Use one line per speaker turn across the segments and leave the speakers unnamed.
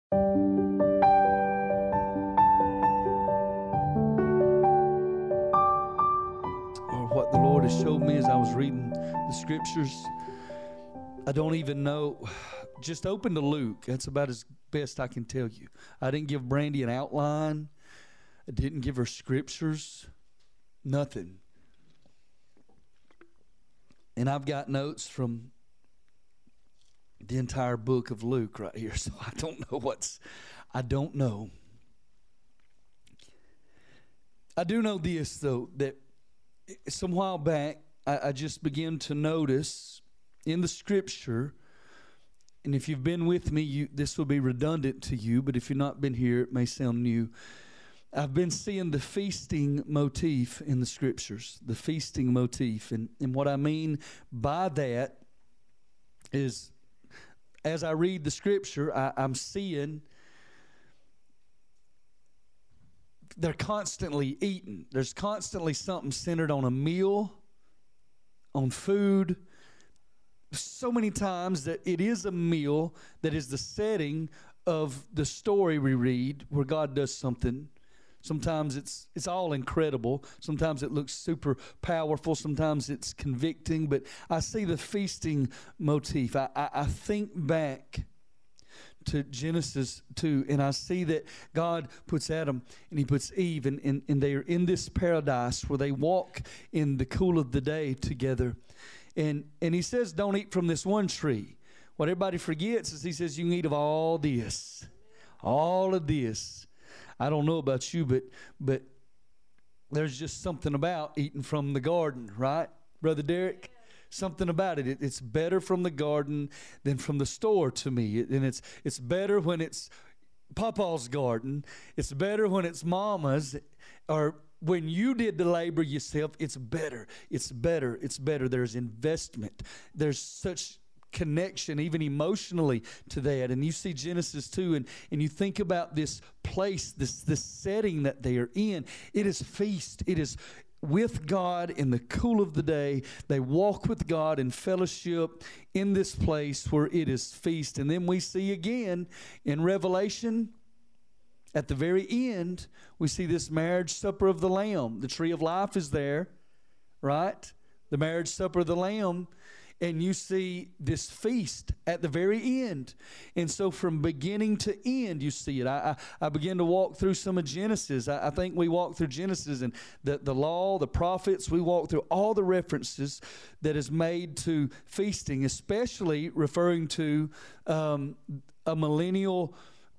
Or what the Lord has showed me as I was reading the scriptures. I don't even know. Just open to Luke. That's about as best I can tell you. I didn't give Brandy an outline. I didn't give her scriptures. Nothing. And I've got notes from the entire book of Luke right here. So I don't know I don't know. I do know this, though, that some while back, I just began to notice in the scripture, and if you've been with me, this will be redundant to you, but if you've not been here, it may sound new. I've been seeing the feasting motif in the scriptures, the feasting motif. And what I mean by that is, as I read the scripture, I'm seeing they're constantly eating. There's constantly something centered on a meal, on food. So many times that it is a meal that is the setting of the story we read where God does something. Sometimes it's all incredible. Sometimes it looks super powerful. Sometimes it's convicting. But I see the feasting motif. I think back to Genesis 2, and I see that God puts Adam and he puts Eve, and they are in this paradise where they walk in the cool of the day together. And he says, don't eat from this one tree. What everybody forgets is he says, you can eat of all this. All of this. I don't know about you, but there's just something about eating from the garden, right, Brother Derek? Something about it. It's better from the garden than from the store to me. And it's better when it's Papa's garden. It's better when it's Mama's, or when you did the labor yourself. It's better. It's better. It's better. There's investment. There's such connection, even emotionally, to that. And you see Genesis 2, and you think about this place, this setting that they are in. It is feast. It is with God in the cool of the day. They walk with God in fellowship in this place where it is feast. And then we see again in Revelation, at the very end, we see this marriage supper of the Lamb. The tree of life is there, right? The marriage supper of the Lamb. And you see this feast at the very end. And so from beginning to end, you see it. I began to walk through some of Genesis. I think we walked through Genesis and the law, the prophets. We walked through all the references that is made to feasting, especially referring to a millennial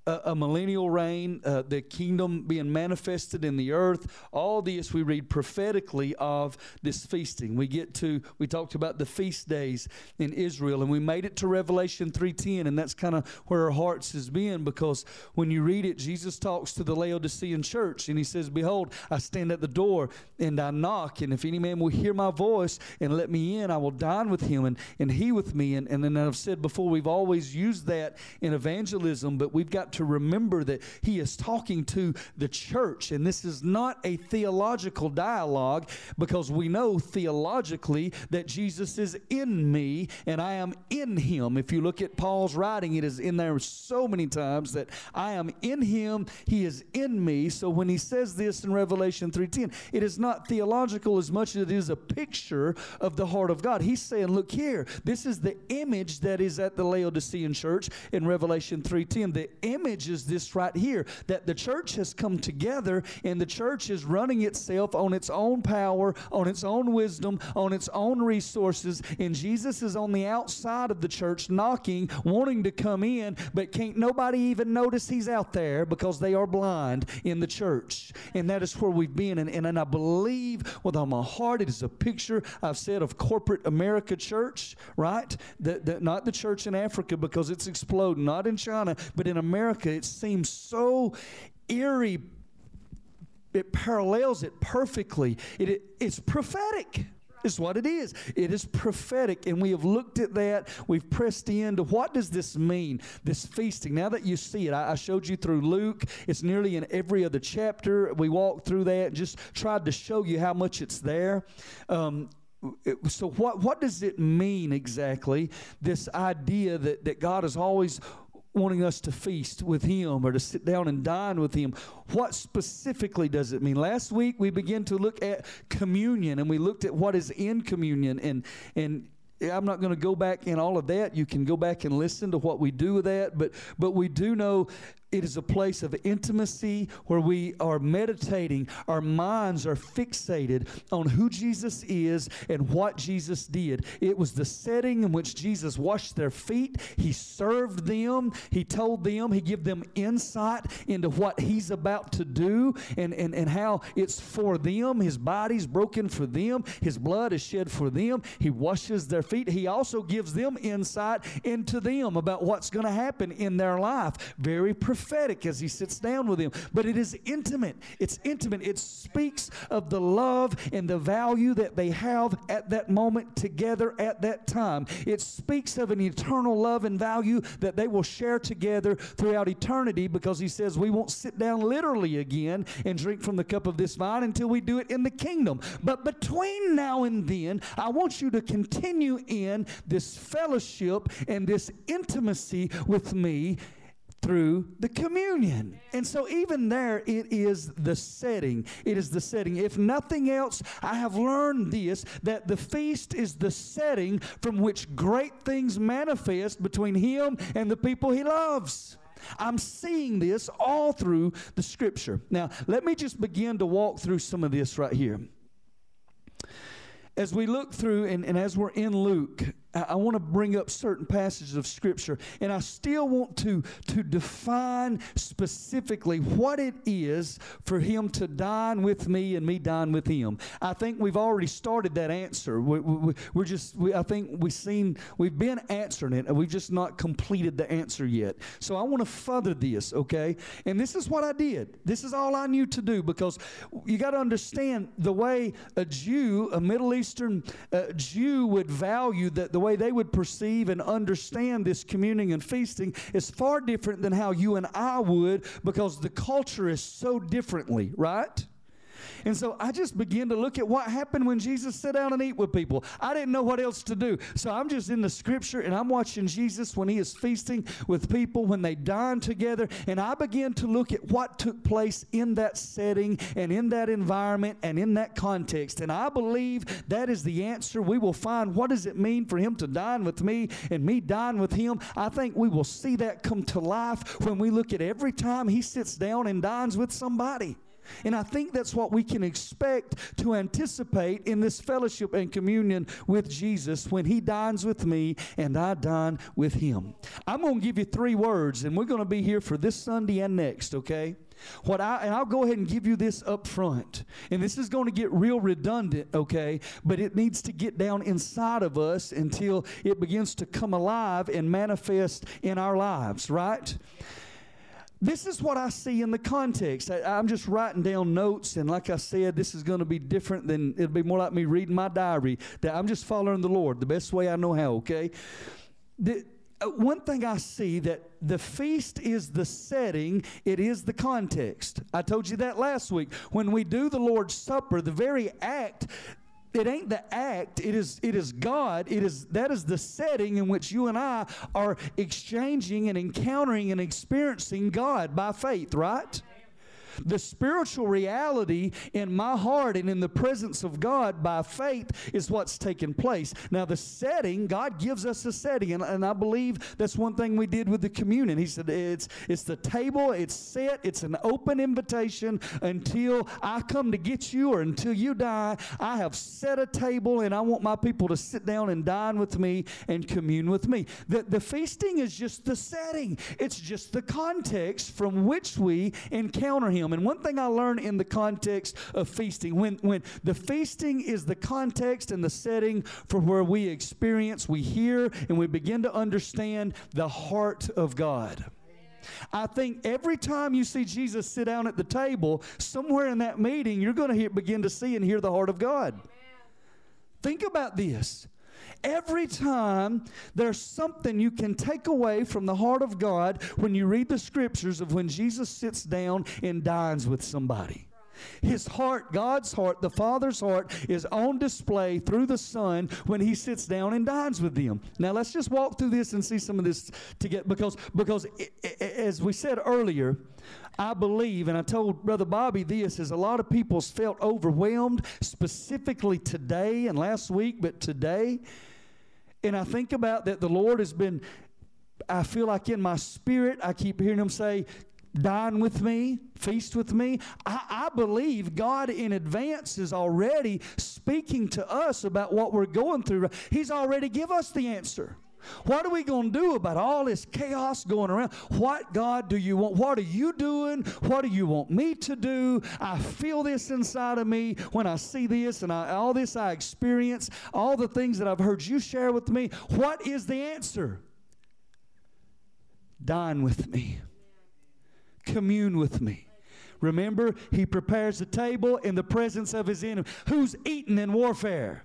reign, the kingdom being manifested in the earth. All this we read prophetically of this feasting. We talked about the feast days in Israel, and we made it to Revelation 3:10, and that's kind of where our hearts has been, because when you read it, Jesus talks to the Laodicean church, and he says, behold, I stand at the door and I knock, and if any man will hear my voice and let me in, I will dine with him and he with me. And then I've said before, we've always used that in evangelism, but we've got to remember that he is talking to the church, and this is not a theological dialogue, because we know theologically that Jesus is in me and I am in him. If you look at Paul's writing, it is in there so many times that I am in him, he is in me. So when he says this in Revelation 3:10, it is not theological as much as it is a picture of the heart of God. He's saying, look here, this is the image that is at the Laodicean church in Revelation 3:10. The image is this right here, that the church has come together and the church is running itself on its own power, on its own wisdom, on its own resources, and Jesus is on the outside of the church knocking, wanting to come in, but can't nobody even notice he's out there because they are blind in the church. And that is where we've been, and I believe with all my heart it is a picture, I've said, of corporate America church, right? Not the church in Africa, because it's exploding, not in China, but in America. It seems so eerie. It parallels it perfectly. It's prophetic. Is what it is. It is prophetic, and we have looked at that. We've pressed into what does this mean, this feasting. Now that you see it, I showed you through Luke. It's nearly in every other chapter. We walked through that and just tried to show you how much it's there. So what does it mean exactly, this idea that God is always wanting us to feast with Him or to sit down and dine with Him, what specifically does it mean? Last week we began to look at communion, and we looked at what is in communion, and I'm not going to go back in all of that. You can go back and listen to what we do with that, but we do know it is a place of intimacy where we are meditating. Our minds are fixated on who Jesus is and what Jesus did. It was the setting in which Jesus washed their feet. He served them. He told them. He gave them insight into what He's about to do and how it's for them. His body's broken for them. His blood is shed for them. He washes their feet. He also gives them insight into them about what's going to happen in their life. Very prophetic as He sits down with them. But it is intimate. It's intimate. It speaks of the love and the value that they have at that moment together at that time. It speaks of an eternal love and value that they will share together throughout eternity, because He says we won't sit down literally again and drink from the cup of this vine until we do it in the kingdom. But between now and then, I want you to continue in this fellowship and this intimacy with me through the communion. And so even there, it is the setting. It is the setting. If nothing else, I have learned this, that the feast is the setting from which great things manifest between Him and the people He loves. I'm seeing this all through the Scripture. Now, let me just begin to walk through some of this right here. As we look through and as we're in Luke, I want to bring up certain passages of Scripture, and I still want to define specifically what it is for Him to dine with me and me dine with Him. I think we've already started that answer. I think we've been answering it, and we've just not completed the answer yet. So I want to further this, okay? And this is what I did. This is all I knew to do, because you got to understand the way a Jew, a Middle Eastern Jew, would value that. The way they would perceive and understand this communing and feasting is far different than how you and I would, because the culture is so differently, right? And so I just began to look at what happened when Jesus sat down and eat with people. I didn't know what else to do. So I'm just in the Scripture, and I'm watching Jesus when He is feasting with people, when they dine together. And I began to look at what took place in that setting and in that environment and in that context. And I believe that is the answer. We will find what does it mean for Him to dine with me and me dine with Him. I think we will see that come to life when we look at every time He sits down and dines with somebody. And I think that's what we can expect to anticipate in this fellowship and communion with Jesus when He dines with me and I dine with Him. I'm going to give you 3 words, and we're going to be here for this Sunday and next, okay? I'll go ahead and give you this up front. And this is going to get real redundant, okay? But it needs to get down inside of us until it begins to come alive and manifest in our lives, right? This is what I see in the context. I'm just writing down notes, and like I said, this is going to be different than, it'll be more like me reading my diary. That I'm just following the Lord the best way I know how, okay? One thing I see, that the feast is the setting, it is the context. I told you that last week. When we do the Lord's Supper, the very act, it ain't the act, it is God. That is the setting in which you and I are exchanging and encountering and experiencing God by faith, right? The spiritual reality in my heart and in the presence of God by faith is what's taking place. Now the setting, God gives us a setting, and I believe that's one thing we did with the communion. He said it's the table, it's set, it's an open invitation until I come to get you or until you die. I have set a table, and I want my people to sit down and dine with me and commune with me. The feasting is just the setting. It's just the context from which we encounter Him. And one thing I learned in the context of feasting, when the feasting is the context and the setting for where we experience, we hear, and we begin to understand the heart of God. I think every time you see Jesus sit down at the table, somewhere in that meeting, you're going to begin to see and hear the heart of God. Think about this. Every time there's something you can take away from the heart of God when you read the Scriptures of when Jesus sits down and dines with somebody. His heart, God's heart, the Father's heart, is on display through the Son when He sits down and dines with them. Now, let's just walk through this and see some of this together. Because as we said earlier, I believe, and I told Brother Bobby this, is a lot of people's felt overwhelmed, specifically today and last week, but today. And I think about that the Lord has been, I feel like in my spirit, I keep hearing Him say, dine with me, feast with me. I believe God in advance is already speaking to us about what we're going through. He's already give us the answer. What are we going to do about all this chaos going around? What, God, do you want? What are you doing? What do you want me to do? I feel this inside of me when I see this and all this I experience, all the things that I've heard you share with me. What is the answer? Dine with me. Commune with me. Remember, He prepares the table in the presence of His enemy. Who's eating in warfare?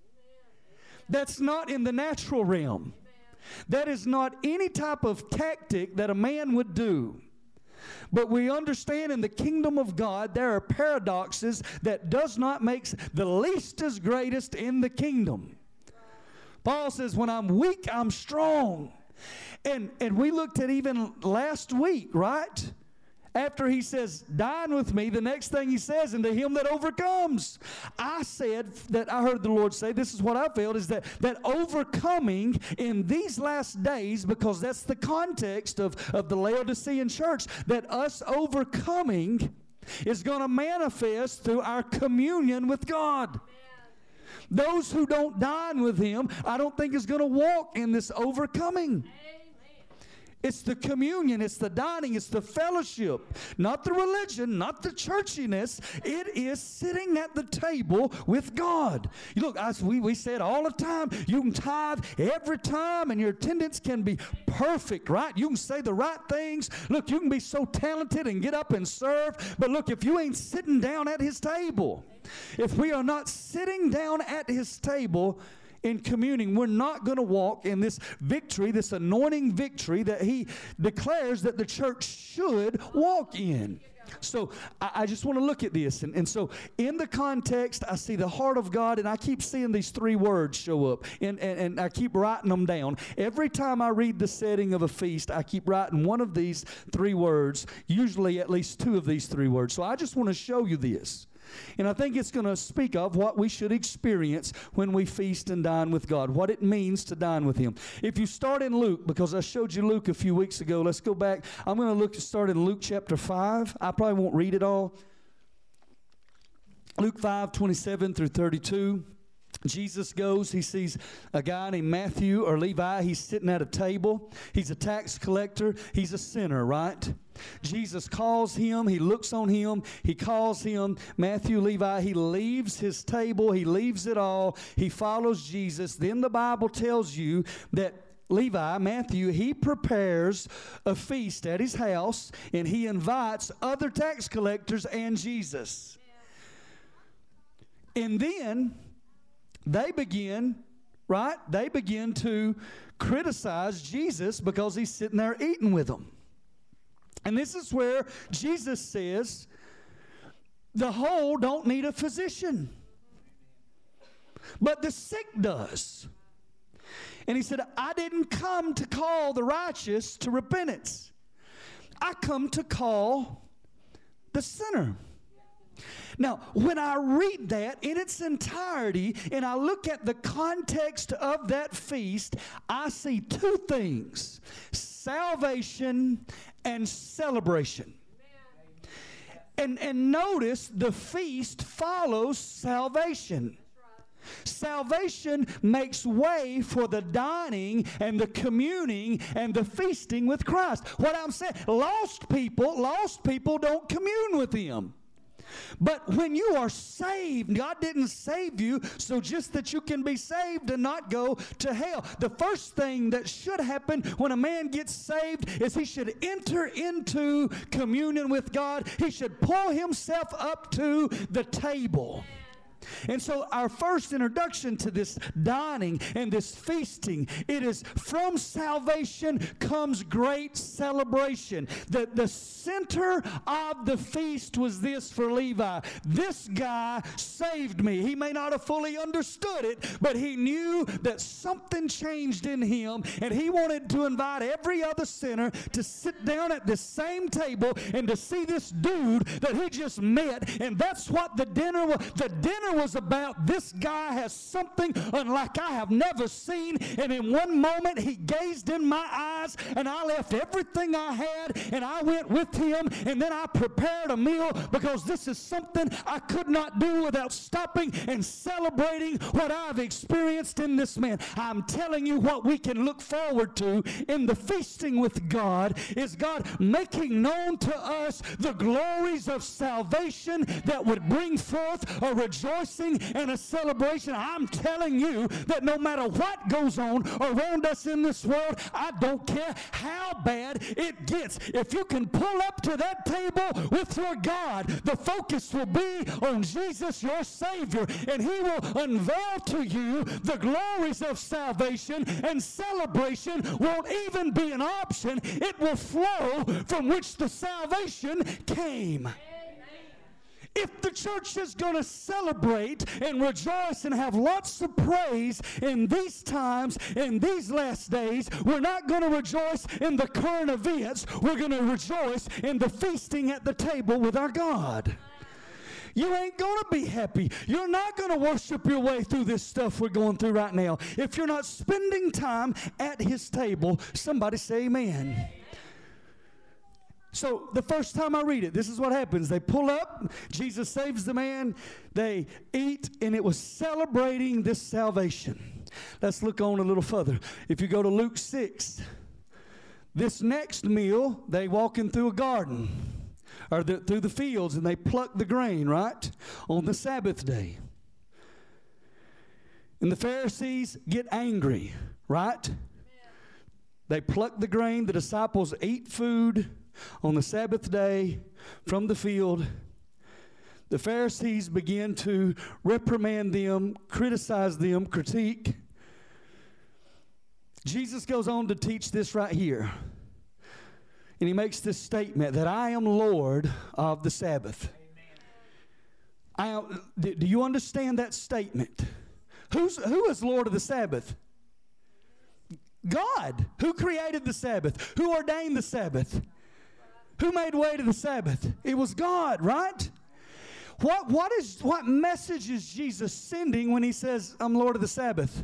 That's not in the natural realm. That is not any type of tactic that a man would do. But we understand in the kingdom of God there are paradoxes that does not make the least as greatest in the kingdom. Paul says, when I'm weak, I'm strong. And we looked at even last week, right? After he says, dine with me, the next thing he says, and to him that overcomes. I said that I heard the Lord say, this is what I felt, is that overcoming in these last days, because that's the context of the Laodicean church, that us overcoming is going to manifest through our communion with God. Those who don't dine with Him, I don't think is going to walk in this overcoming. It's the communion, it's the dining, it's the fellowship. Not the religion, not the churchiness. It is sitting at the table with God. Look, as we said all the time, you can tithe every time and your attendance can be perfect, right? You can say the right things. Look, you can be so talented and get up and serve. But look, if you ain't sitting down at His table, if we are not sitting down at His table, in communing, we're not going to walk in this victory, this anointing victory that He declares that the church should walk in. So I just want to look at this. And so in the context, I see the heart of God, and I keep seeing these three words show up. And I keep writing them down. Every time I read the setting of a feast, I keep writing one of these three words, usually at least two of these three words. So I just want to show you this. And I think it's going to speak of what we should experience when we feast and dine with God, what it means to dine with Him. If you start in Luke, because I showed you Luke a few weeks ago, let's go back. I'm going to start in Luke chapter 5. I probably won't read it all. Luke 5, 27 through 32. Jesus goes, he sees a guy named Matthew or Levi. He's sitting at a table. He's a tax collector. He's a sinner, right? Jesus calls him. He looks on him. He calls him Matthew, Levi. He leaves his table. He leaves it all. He follows Jesus. Then the Bible tells you that Levi, Matthew, he prepares a feast at his house, and he invites other tax collectors and Jesus. And then they begin, right? They begin to criticize Jesus because he's sitting there eating with them. And this is where Jesus says, the whole don't need a physician, but the sick does. And he said, I didn't come to call the righteous to repentance. I come to call the sinner. Now, when I read that in its entirety and I look at the context of that feast, I see two things: salvation and celebration. And notice the feast follows salvation. Salvation makes way for the dining and the communing and the feasting with Christ. What I'm saying, lost people don't commune with Him. But when you are saved, God didn't save you so just that you can be saved and not go to hell. The first thing that should happen when a man gets saved is he should enter into communion with God. He should pull himself up to the table. And so our first introduction to this dining and this feasting, it is from salvation comes great celebration. The center of the feast was this for Levi. This guy saved me. He may not have fully understood it, but he knew that something changed in him, and he wanted to invite every other sinner to sit down at the same table and to see this dude that he just met. And that's what the dinner was. The dinner was about. This guy has something unlike I have never seen. And in one moment, he gazed in my eyes, and I left everything I had, and I went with him, and then I prepared a meal, because this is something I could not do without stopping and celebrating what I've experienced in this man. I'm telling you, what we can look forward to in the feasting with God is God making known to us the glories of salvation that would bring forth a rejoicing and a celebration. I'm telling you that no matter what goes on around us in this world, I don't care how bad it gets. If you can pull up to that table with your God, the focus will be on Jesus, your Savior, and He will unveil to you the glories of salvation, and celebration won't even be an option. It will flow from which the salvation came. If the church is going to celebrate and rejoice and have lots of praise in these times, in these last days, we're not going to rejoice in the current events. We're going to rejoice in the feasting at the table with our God. You ain't going to be happy. You're not going to worship your way through this stuff we're going through right now if you're not spending time at His table. Somebody say amen. So the first time I read it, this is what happens. They pull up, Jesus saves the man, they eat, and it was celebrating this salvation. Let's look on a little further. If you go to Luke 6, this next meal, they walking through a garden, or through the fields, and they pluck the grain, right, on the Sabbath day. And the Pharisees get angry, right? They pluck the grain. The disciples eat food on the Sabbath day from the field. The Pharisees begin to reprimand them, criticize them, critique. Jesus goes on to teach this right here. And He makes this statement that I am Lord of the Sabbath. Do you understand that statement? Who is Lord of the Sabbath? God. Who created the Sabbath? Who ordained the Sabbath? Who made way to the Sabbath? It was God, right? What message is Jesus sending when He says, I'm Lord of the Sabbath?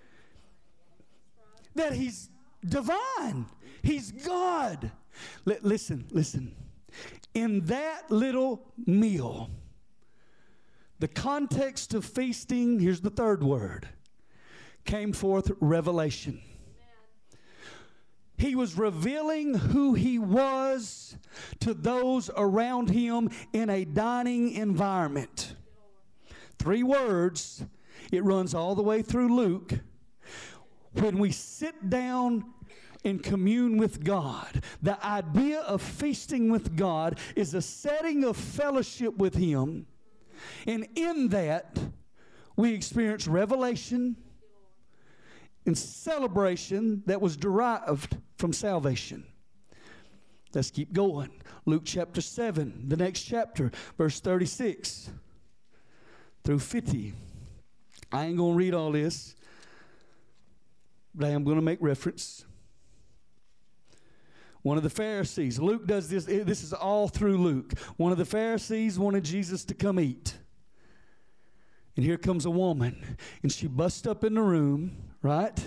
That He's divine. He's God. Listen. In that little meal, the context of feasting, here's the third word, came forth revelation. He was revealing who He was to those around Him in a dining environment. 3 words. It runs all the way through Luke. When we sit down and commune with God, the idea of feasting with God is a setting of fellowship with Him. And in that, we experience revelation and celebration that was derived from salvation. Let's keep going. Luke chapter 7, the next chapter, verse 36 through 50. I ain't going to read all this, but I am going to make reference. One of the Pharisees, Luke does this, this is all through Luke. One of the Pharisees wanted Jesus to come eat. And here comes a woman, and she busts up in the room, right?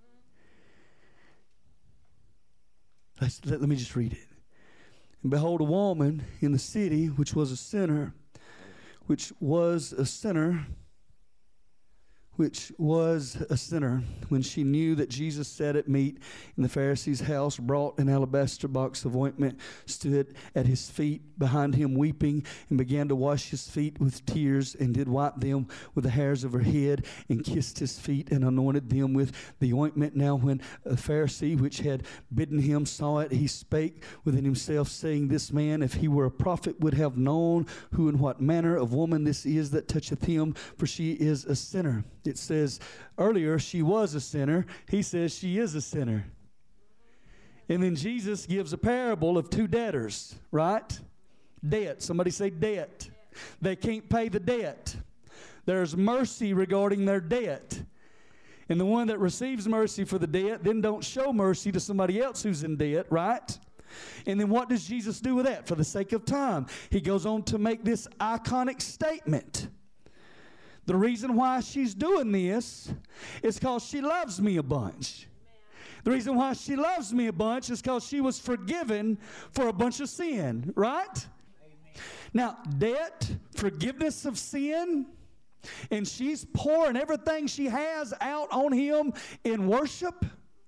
Let me just read it. And behold, a woman in the city, which was a sinner, which was a sinner, when she knew that Jesus sat at meat in the Pharisee's house, brought an alabaster box of ointment, stood at his feet behind him weeping, and began to wash his feet with tears, and did wipe them with the hairs of her head, and kissed his feet, and anointed them with the ointment. Now when a Pharisee which had bidden him saw it, he spake within himself, saying, This man, if he were a prophet, would have known who and what manner of woman this is that toucheth him, for she is a sinner. It says earlier she was a sinner. He says she is a sinner. And then Jesus gives a parable of two debtors, right? Debt. Somebody say debt. They can't pay the debt. There's mercy regarding their debt. And the one that receives mercy for the debt then don't show mercy to somebody else who's in debt, right? And then what does Jesus do with that? For the sake of time, he goes on to make this iconic statement. The reason why she's doing this is because she loves me a bunch. The reason why she loves me a bunch is because she was forgiven for a bunch of sin, right? Amen. Now, debt, forgiveness of sin, and she's pouring everything she has out on him in worship.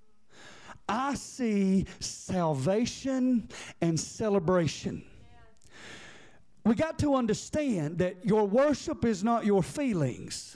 I see salvation and celebration. We got to understand that your worship is not your feelings.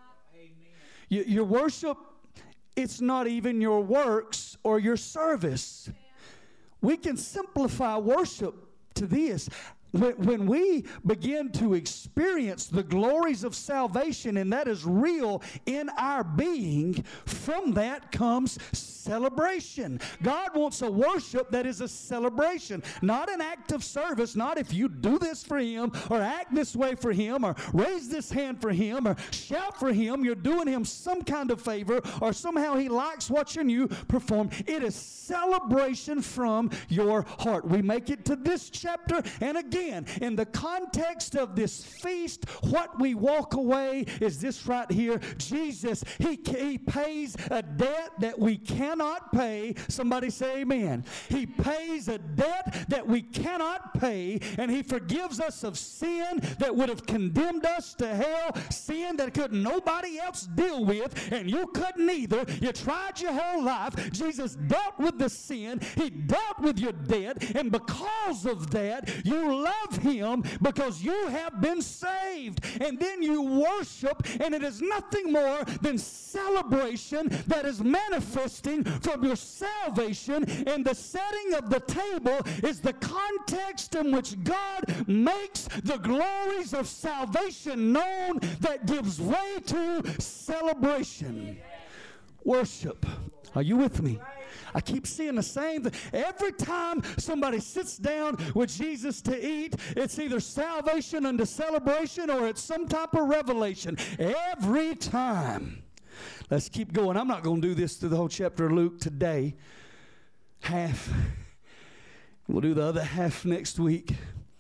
Your worship, it's not even your works or your service. We can simplify worship to this. When we begin to experience the glories of salvation, and that is real in our being, from that comes celebration. God wants a worship that is a celebration, not an act of service, not if you do this for him, or act this way for him, or raise this hand for him, or shout for him. You're doing him some kind of favor, or somehow he likes watching you perform. It is celebration from your heart. We make it to this chapter, and again, in the context of this feast, what we walk away is this right here. Jesus, he pays a debt that we cannot pay. Somebody say amen. He pays a debt that we cannot pay, and he forgives us of sin that would have condemned us to hell, sin that could nobody else deal with, and you couldn't either. You tried your whole life. Jesus dealt with the sin. He dealt with your debt, and because of that, you love him because you have been saved. And then you worship, and it is nothing more than celebration that is manifesting from your salvation. And the setting of the table is the context in which God makes the glories of salvation known, that gives way to celebration. Worship. Are you with me? I keep seeing the same thing. Every time somebody sits down with Jesus to eat, it's either salvation unto celebration, or it's some type of revelation. Every time. Let's keep going. I'm not going to do this through the whole chapter of Luke today. Half. We'll do the other half next week.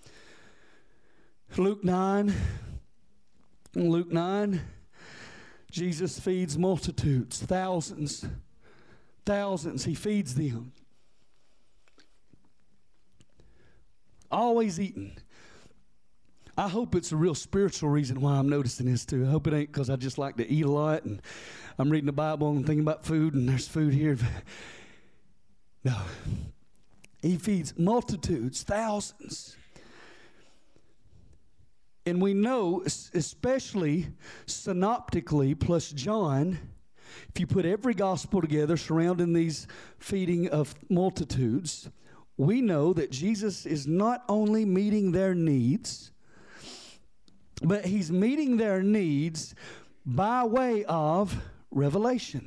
Luke 9. Luke 9. Jesus feeds multitudes, thousands. Thousands, he feeds them. Always eating. I hope it's a real spiritual reason why I'm noticing this too. I hope it ain't because I just like to eat a lot and I'm reading the Bible and thinking about food and there's food here. No. He feeds multitudes, thousands. And we know, especially synoptically plus John, if you put every gospel together surrounding these feeding of multitudes, we know that Jesus is not only meeting their needs, but he's meeting their needs by way of revelation.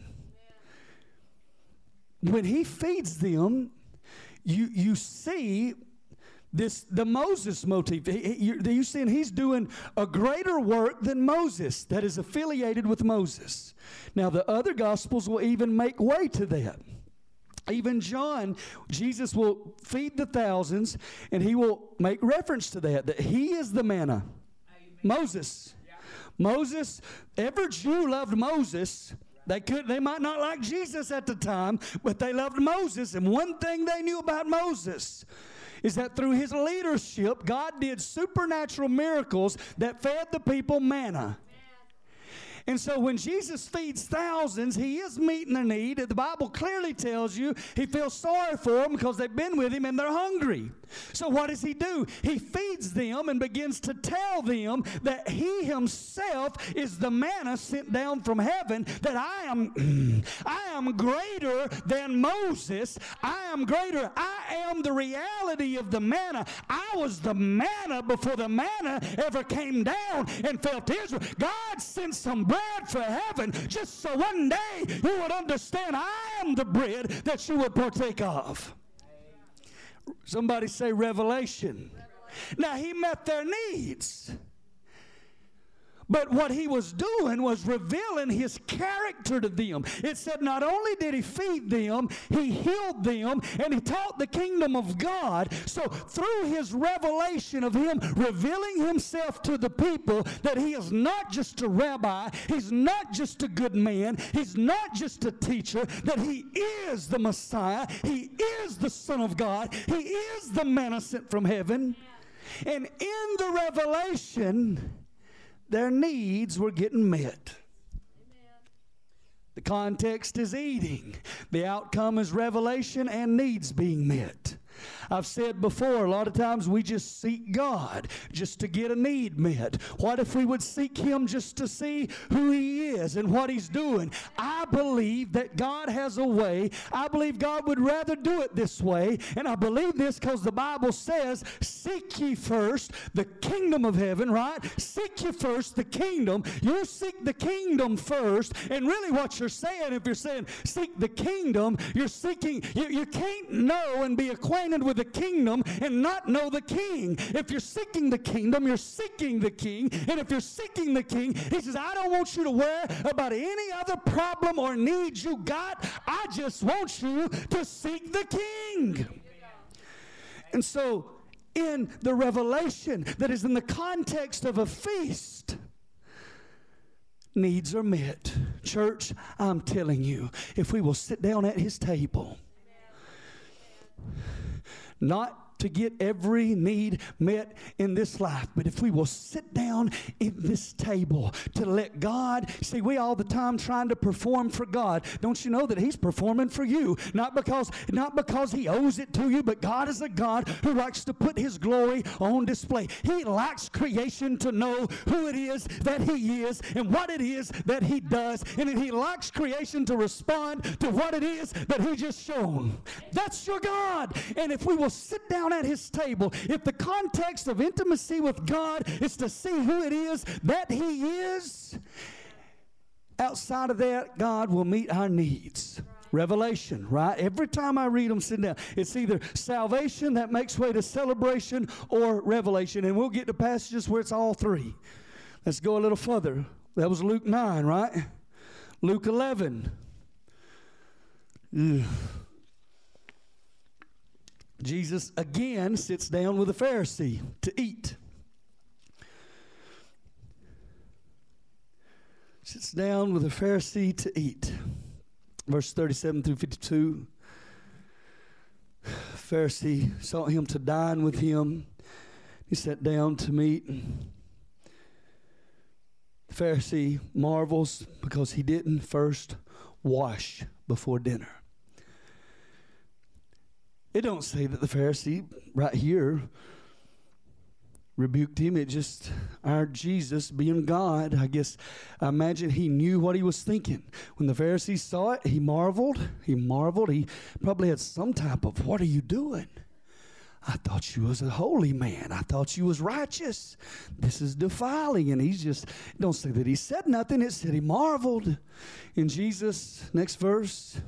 When he feeds them, you see the Moses motif. You see, he's doing a greater work than Moses that is affiliated with Moses. Now, the other Gospels will even make way to that. Even John, Jesus will feed the thousands, and he will make reference to that he is the manna. Amen. Moses. Yeah. Moses, every Jew loved Moses. They might not like Jesus at the time, but they loved Moses. And one thing they knew about Moses is that through his leadership, God did supernatural miracles that fed the people manna. And so when Jesus feeds thousands, he is meeting their need. The Bible clearly tells you he feels sorry for them because they've been with him and they're hungry. So what does he do? He feeds them and begins to tell them that he himself is the manna sent down from heaven, that I am greater than Moses. I am greater. I am the reality of the manna. I was the manna before the manna ever came down and fell to Israel. God sent some bread for heaven just so one day you would understand I am the bread that you would partake of. Somebody say revelation. Now he met their needs. But what he was doing was revealing his character to them. It said not only did he feed them, he healed them, and he taught the kingdom of God. So through his revelation of him revealing himself to the people, that he is not just a rabbi, he's not just a good man, he's not just a teacher, that he is the Messiah, he is the Son of God, he is the manna sent from heaven. And in the revelation, their needs were getting met. Amen. The context is eating. The outcome is revelation and needs being met. I've said before, a lot of times we just seek God just to get a need met. What if we would seek him just to see who he is and what he's doing? I believe that God has a way. I believe God would rather do it this way. And I believe this because the Bible says, seek ye first the kingdom of heaven, right? Seek ye first the kingdom. You seek the kingdom first. And really what you're saying, if you're saying seek the kingdom, you're seeking, you can't know and be acquainted with the kingdom and not know the king. If you're seeking the kingdom, you're seeking the king. And if you're seeking the king, he says, I don't want you to worry about any other problem or need you got. I just want you to seek the king. And so in the revelation that is in the context of a feast, needs are met. Church, I'm telling you, if we will sit down at his table, not to get every need met in this life, but if we will sit down in this table to let God, see, we all the time trying to perform for God. Don't you know that he's performing for you? Not because he owes it to you, but God is a God who likes to put his glory on display. He likes creation to know who it is that he is and what it is that he does, and he likes creation to respond to what it is that he just shown. That's your God. And if we will sit down at his table, if the context of intimacy with God is to see who it is that he is, outside of that, God will meet our needs. Revelation, right? Every time I read them, sit down. It's either salvation that makes way to celebration or revelation. And we'll get to passages where it's all three. Let's go a little further. That was Luke 9, right? Luke 11. Ugh. Jesus again sits down with a Pharisee to eat. Sits down with a Pharisee to eat. Verse 37 through 52. Pharisee sought him to dine with him. He sat down to meat. The Pharisee marvels because he didn't first wash before dinner. It don't say that the Pharisee right here rebuked him. It just, our Jesus being God, I imagine he knew what he was thinking. When the Pharisee saw it, he marveled. He probably had some type of, what are you doing? I thought you was a holy man. I thought you was righteous. This is defiling. And he's just, don't say that he said nothing. It said he marveled. In Jesus, next verse.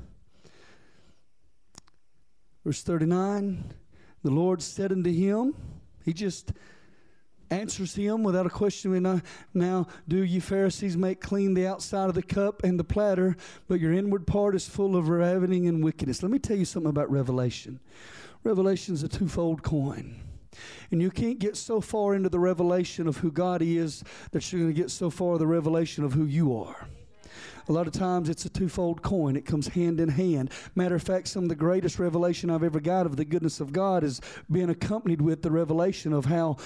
Verse 39, the Lord said unto him, he just answers him without a question. Now do ye Pharisees make clean the outside of the cup and the platter, but your inward part is full of ravening and wickedness. Let me tell you something about revelation. Revelation is a twofold coin. And you can't get so far into the revelation of who God is that you're going to get so far the revelation of who you are. A lot of times it's a twofold coin. It comes hand in hand. Matter of fact, some of the greatest revelation I've ever got of the goodness of God is being accompanied with the revelation of how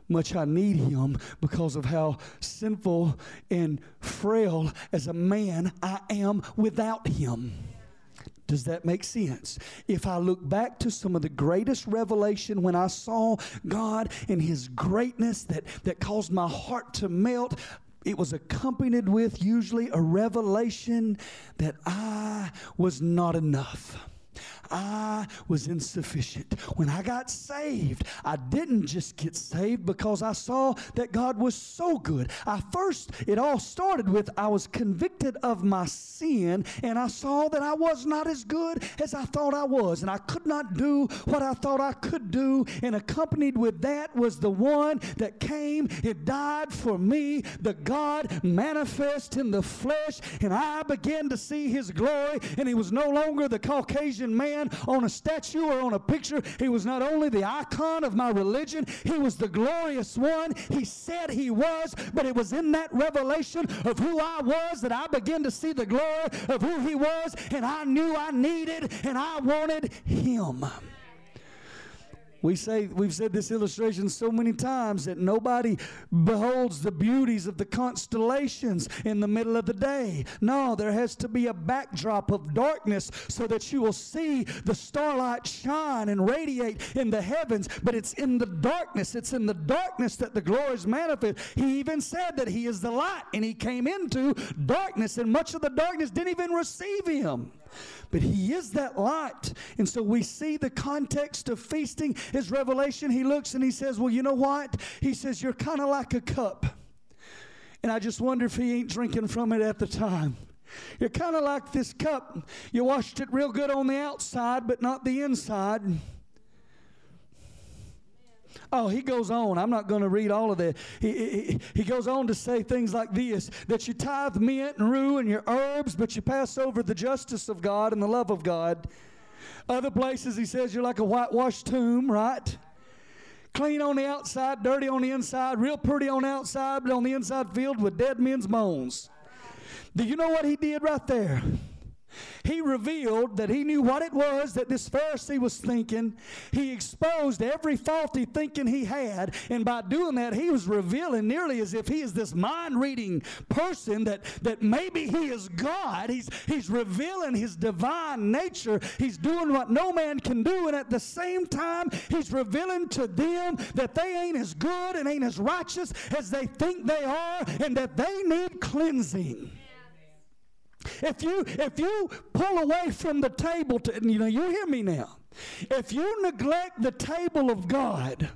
much I need him because of how sinful and frail as a man I am without him. Does that make sense? If I look back to some of the greatest revelation when I saw God and his greatness that caused my heart to melt, it was accompanied with usually a revelation that I was not enough. I was insufficient. When I got saved, I didn't just get saved because I saw that God was so good. It all started with I was convicted of my sin, and I saw that I was not as good as I thought I was, and I could not do what I thought I could do, and accompanied with that was the one that came and died for me, the God manifest in the flesh, and I began to see his glory, and he was no longer the Caucasian man on a statue or on a picture. He was not only the icon of my religion, he was the glorious one he said he was, but it was in that revelation of who I was that I began to see the glory of who he was, and I knew I needed and I wanted him. We've said this illustration so many times that nobody beholds the beauties of the constellations in the middle of the day. No, there has to be a backdrop of darkness so that you will see the starlight shine and radiate in the heavens. But it's in the darkness. It's in the darkness that the glory is manifest. He even said that he is the light, and he came into darkness, and much of the darkness didn't even receive him. But he is that light. And so we see the context of feasting, his revelation. He looks and he says, well, you know what? He says, you're kind of like a cup. And I just wonder if he ain't drinking from it at the time. You're kind of like this cup. You washed it real good on the outside, but not the inside. Oh, he goes on. I'm not going to read all of that. He goes on to say things like this, that you tithe mint and rue and your herbs, but you pass over the justice of God and the love of God. Other places he says you're like a whitewashed tomb, right? Clean on the outside, dirty on the inside, real pretty on the outside, but on the inside filled with dead men's bones. Do you know what he did right there? He revealed that he knew what it was that this Pharisee was thinking. He exposed every faulty thinking he had, and by doing that, he was revealing nearly as if he is this mind-reading person that maybe he is God. He's revealing his divine nature. He's doing what no man can do, and at the same time, he's revealing to them that they ain't as good and ain't as righteous as they think they are, and that they need cleansing. If you pull away from the table, you hear me now. If you neglect the table of God,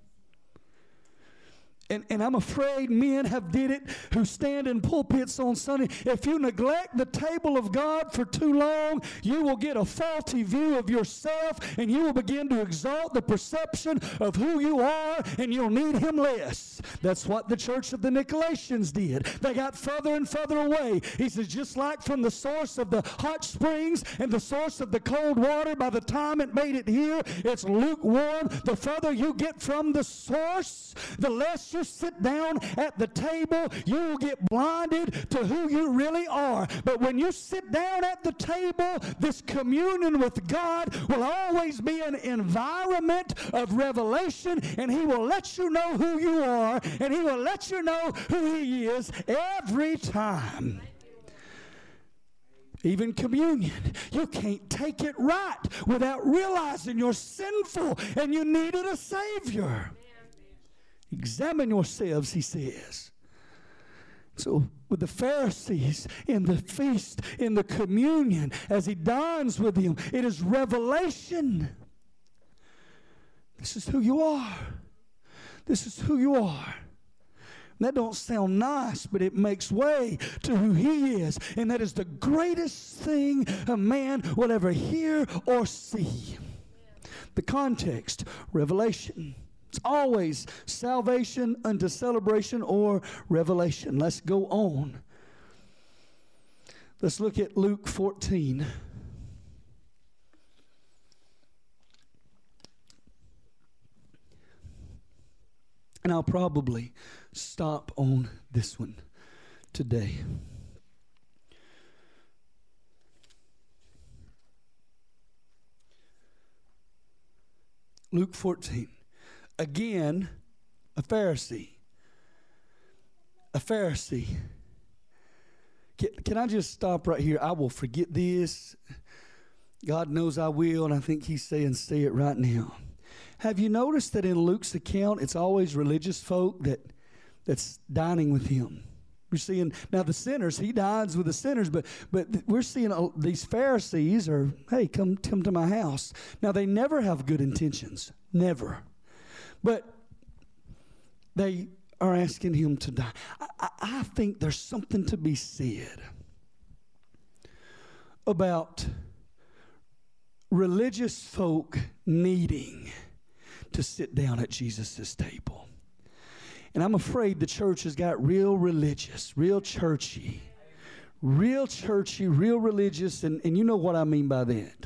and I'm afraid men have did it who stand in pulpits on Sunday. If you neglect the table of God for too long, you will get a faulty view of yourself, and you will begin to exalt the perception of who you are, and you'll need him less. That's what the church of the Nicolaitans did. They got further and further away. He says, just like from the source of the hot springs and the source of the cold water, by the time it made it here, it's lukewarm. The further you get from the source, the less you sit down at the table, you will get blinded to who you really are. But when you sit down at the table, this communion with God will always be an environment of revelation, and he will let you know who you are, and he will let you know who he is every time. Even communion, you can't take it right without realizing you're sinful and you needed a Savior. Examine yourselves, he says. So with the Pharisees in the feast, in the communion, as he dines with them, it is revelation. This is who you are. This is who you are. And that don't sound nice, but it makes way to who he is. And that is the greatest thing a man will ever hear or see. The context, revelation. It's always salvation unto celebration or revelation. Let's go on. Let's look at Luke 14. And I'll probably stop on this one today. Luke 14. Again, A Pharisee. A Pharisee. Can I just stop right here? I will forget this. God knows I will, and I think he's saying, say it right now. Have you noticed that in Luke's account, it's always religious folk that's dining with him? We're seeing, now the sinners, he dines with the sinners, but we're seeing these Pharisees are, hey, come to my house. Now, they never have good intentions. Never. But they are asking him to die. I think there's something to be said about religious folk needing to sit down at Jesus' table. And I'm afraid the church has got real religious, real churchy, real religious, and you know what I mean by that.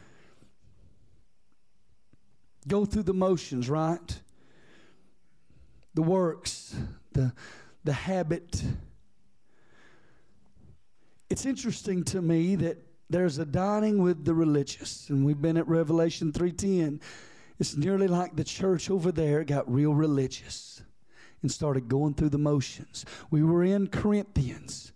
Go through the motions, right? The works, the habit. It's interesting to me that there's a dining with the religious, and we've been at Revelation 3:10. It's nearly like the church over there got real religious and started going through the motions. We were in Corinthians,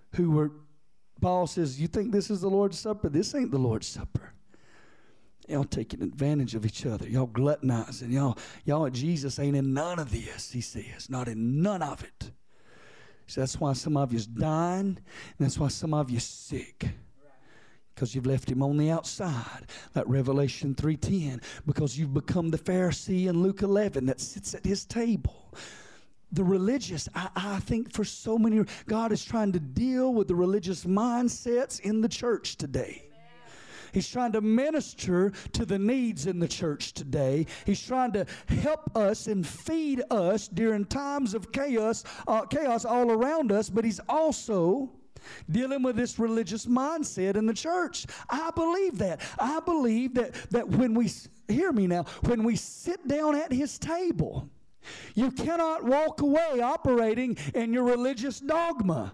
Paul says, you think this is the Lord's Supper? This ain't the Lord's Supper. Y'all taking advantage of each other. Y'all gluttonizing. Y'all Jesus ain't in none of this, he says. Not in none of it. So that's why some of you's dying, and that's why some of you's sick. Because you've left him on the outside, like Revelation 3:10. Because you've become the Pharisee in Luke 11 that sits at his table. The religious, I think for so many, God is trying to deal with the religious mindsets in the church today. He's trying to minister to the needs in the church today. He's trying to help us and feed us during times of chaos all around us, but he's also dealing with this religious mindset in the church. I believe that. I believe that when we, hear me now, when we sit down at his table, you cannot walk away operating in your religious dogma.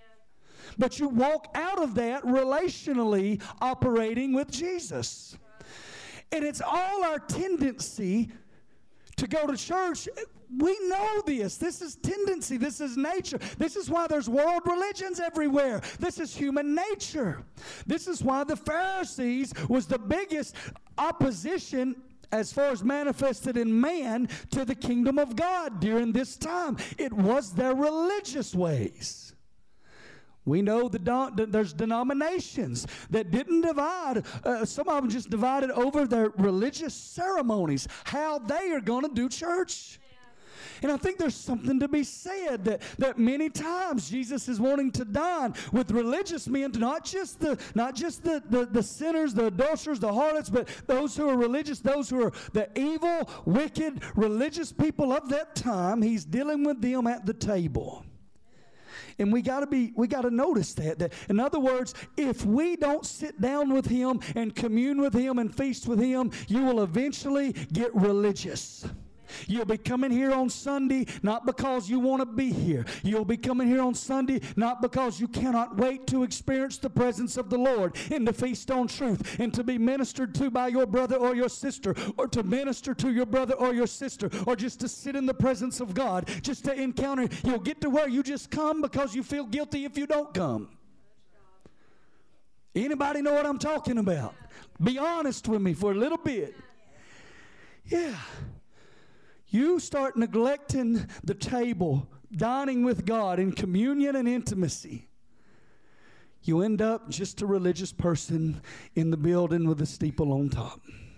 But you walk out of that relationally operating with Jesus. And it's all our tendency to go to church. We know this. This is tendency. This is nature. This is why there's world religions everywhere. This is human nature. This is why the Pharisees was the biggest opposition as far as manifested in man to the kingdom of God during this time. It was their religious ways. We know there's denominations that didn't divide. Some of them just divided over their religious ceremonies, how they are going to do church. And I think there's something to be said that many times Jesus is wanting to dine with religious men, not just the sinners, the adulterers, the harlots, but those who are religious, those who are the evil, wicked, religious people of that time. He's dealing with them at the table. And we got to notice that. In other words, if we don't sit down with him and commune with him and feast with him, you will eventually get religious. You'll be coming here on Sunday not because you want to be here. You'll be coming here on Sunday not because you cannot wait to experience the presence of the Lord and to feast on truth and to be ministered to by your brother or your sister, or to minister to your brother or your sister, or just to sit in the presence of God, just to encounter. You'll get to where you just come because you feel guilty if you don't come. Anybody know what I'm talking about? Be honest with me for a little bit. Yeah. You start neglecting the table, dining with God in communion and intimacy. You end up just a religious person in the building with a steeple on top.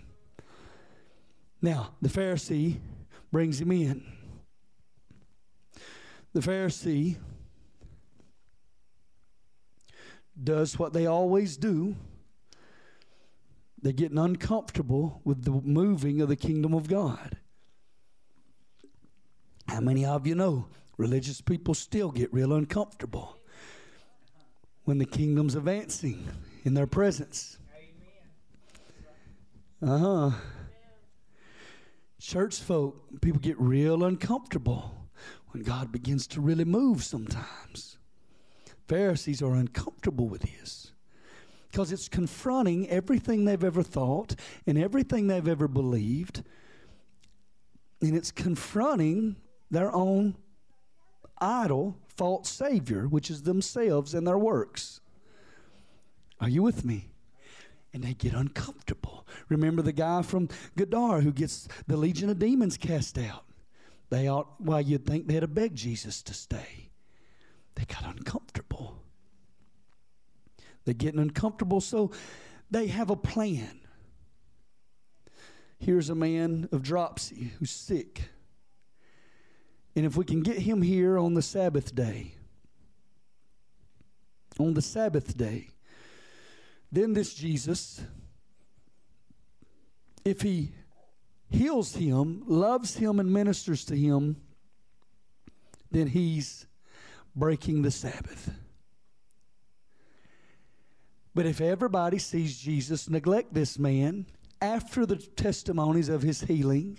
Now, the Pharisee brings him in. The Pharisee does what they always do. They're getting uncomfortable with the moving of the kingdom of God. How many of you know religious people still get real uncomfortable when the kingdom's advancing in their presence? Church folk, people get real uncomfortable when God begins to really move sometimes. Pharisees are uncomfortable with this because it's confronting everything they've ever thought and everything they've ever believed. And it's confronting their own idol, false savior, which is themselves and their works. Are you with me? And they get uncomfortable. Remember the guy from Gadara who gets the legion of demons cast out. You'd think they had to beg Jesus to stay. They got uncomfortable. They're getting uncomfortable, so they have a plan. Here's a man of dropsy who's sick. And if we can get him here on the Sabbath day, then this Jesus, if he heals him, loves him, and ministers to him, then he's breaking the Sabbath. But if everybody sees Jesus neglect this man after the testimonies of his healing,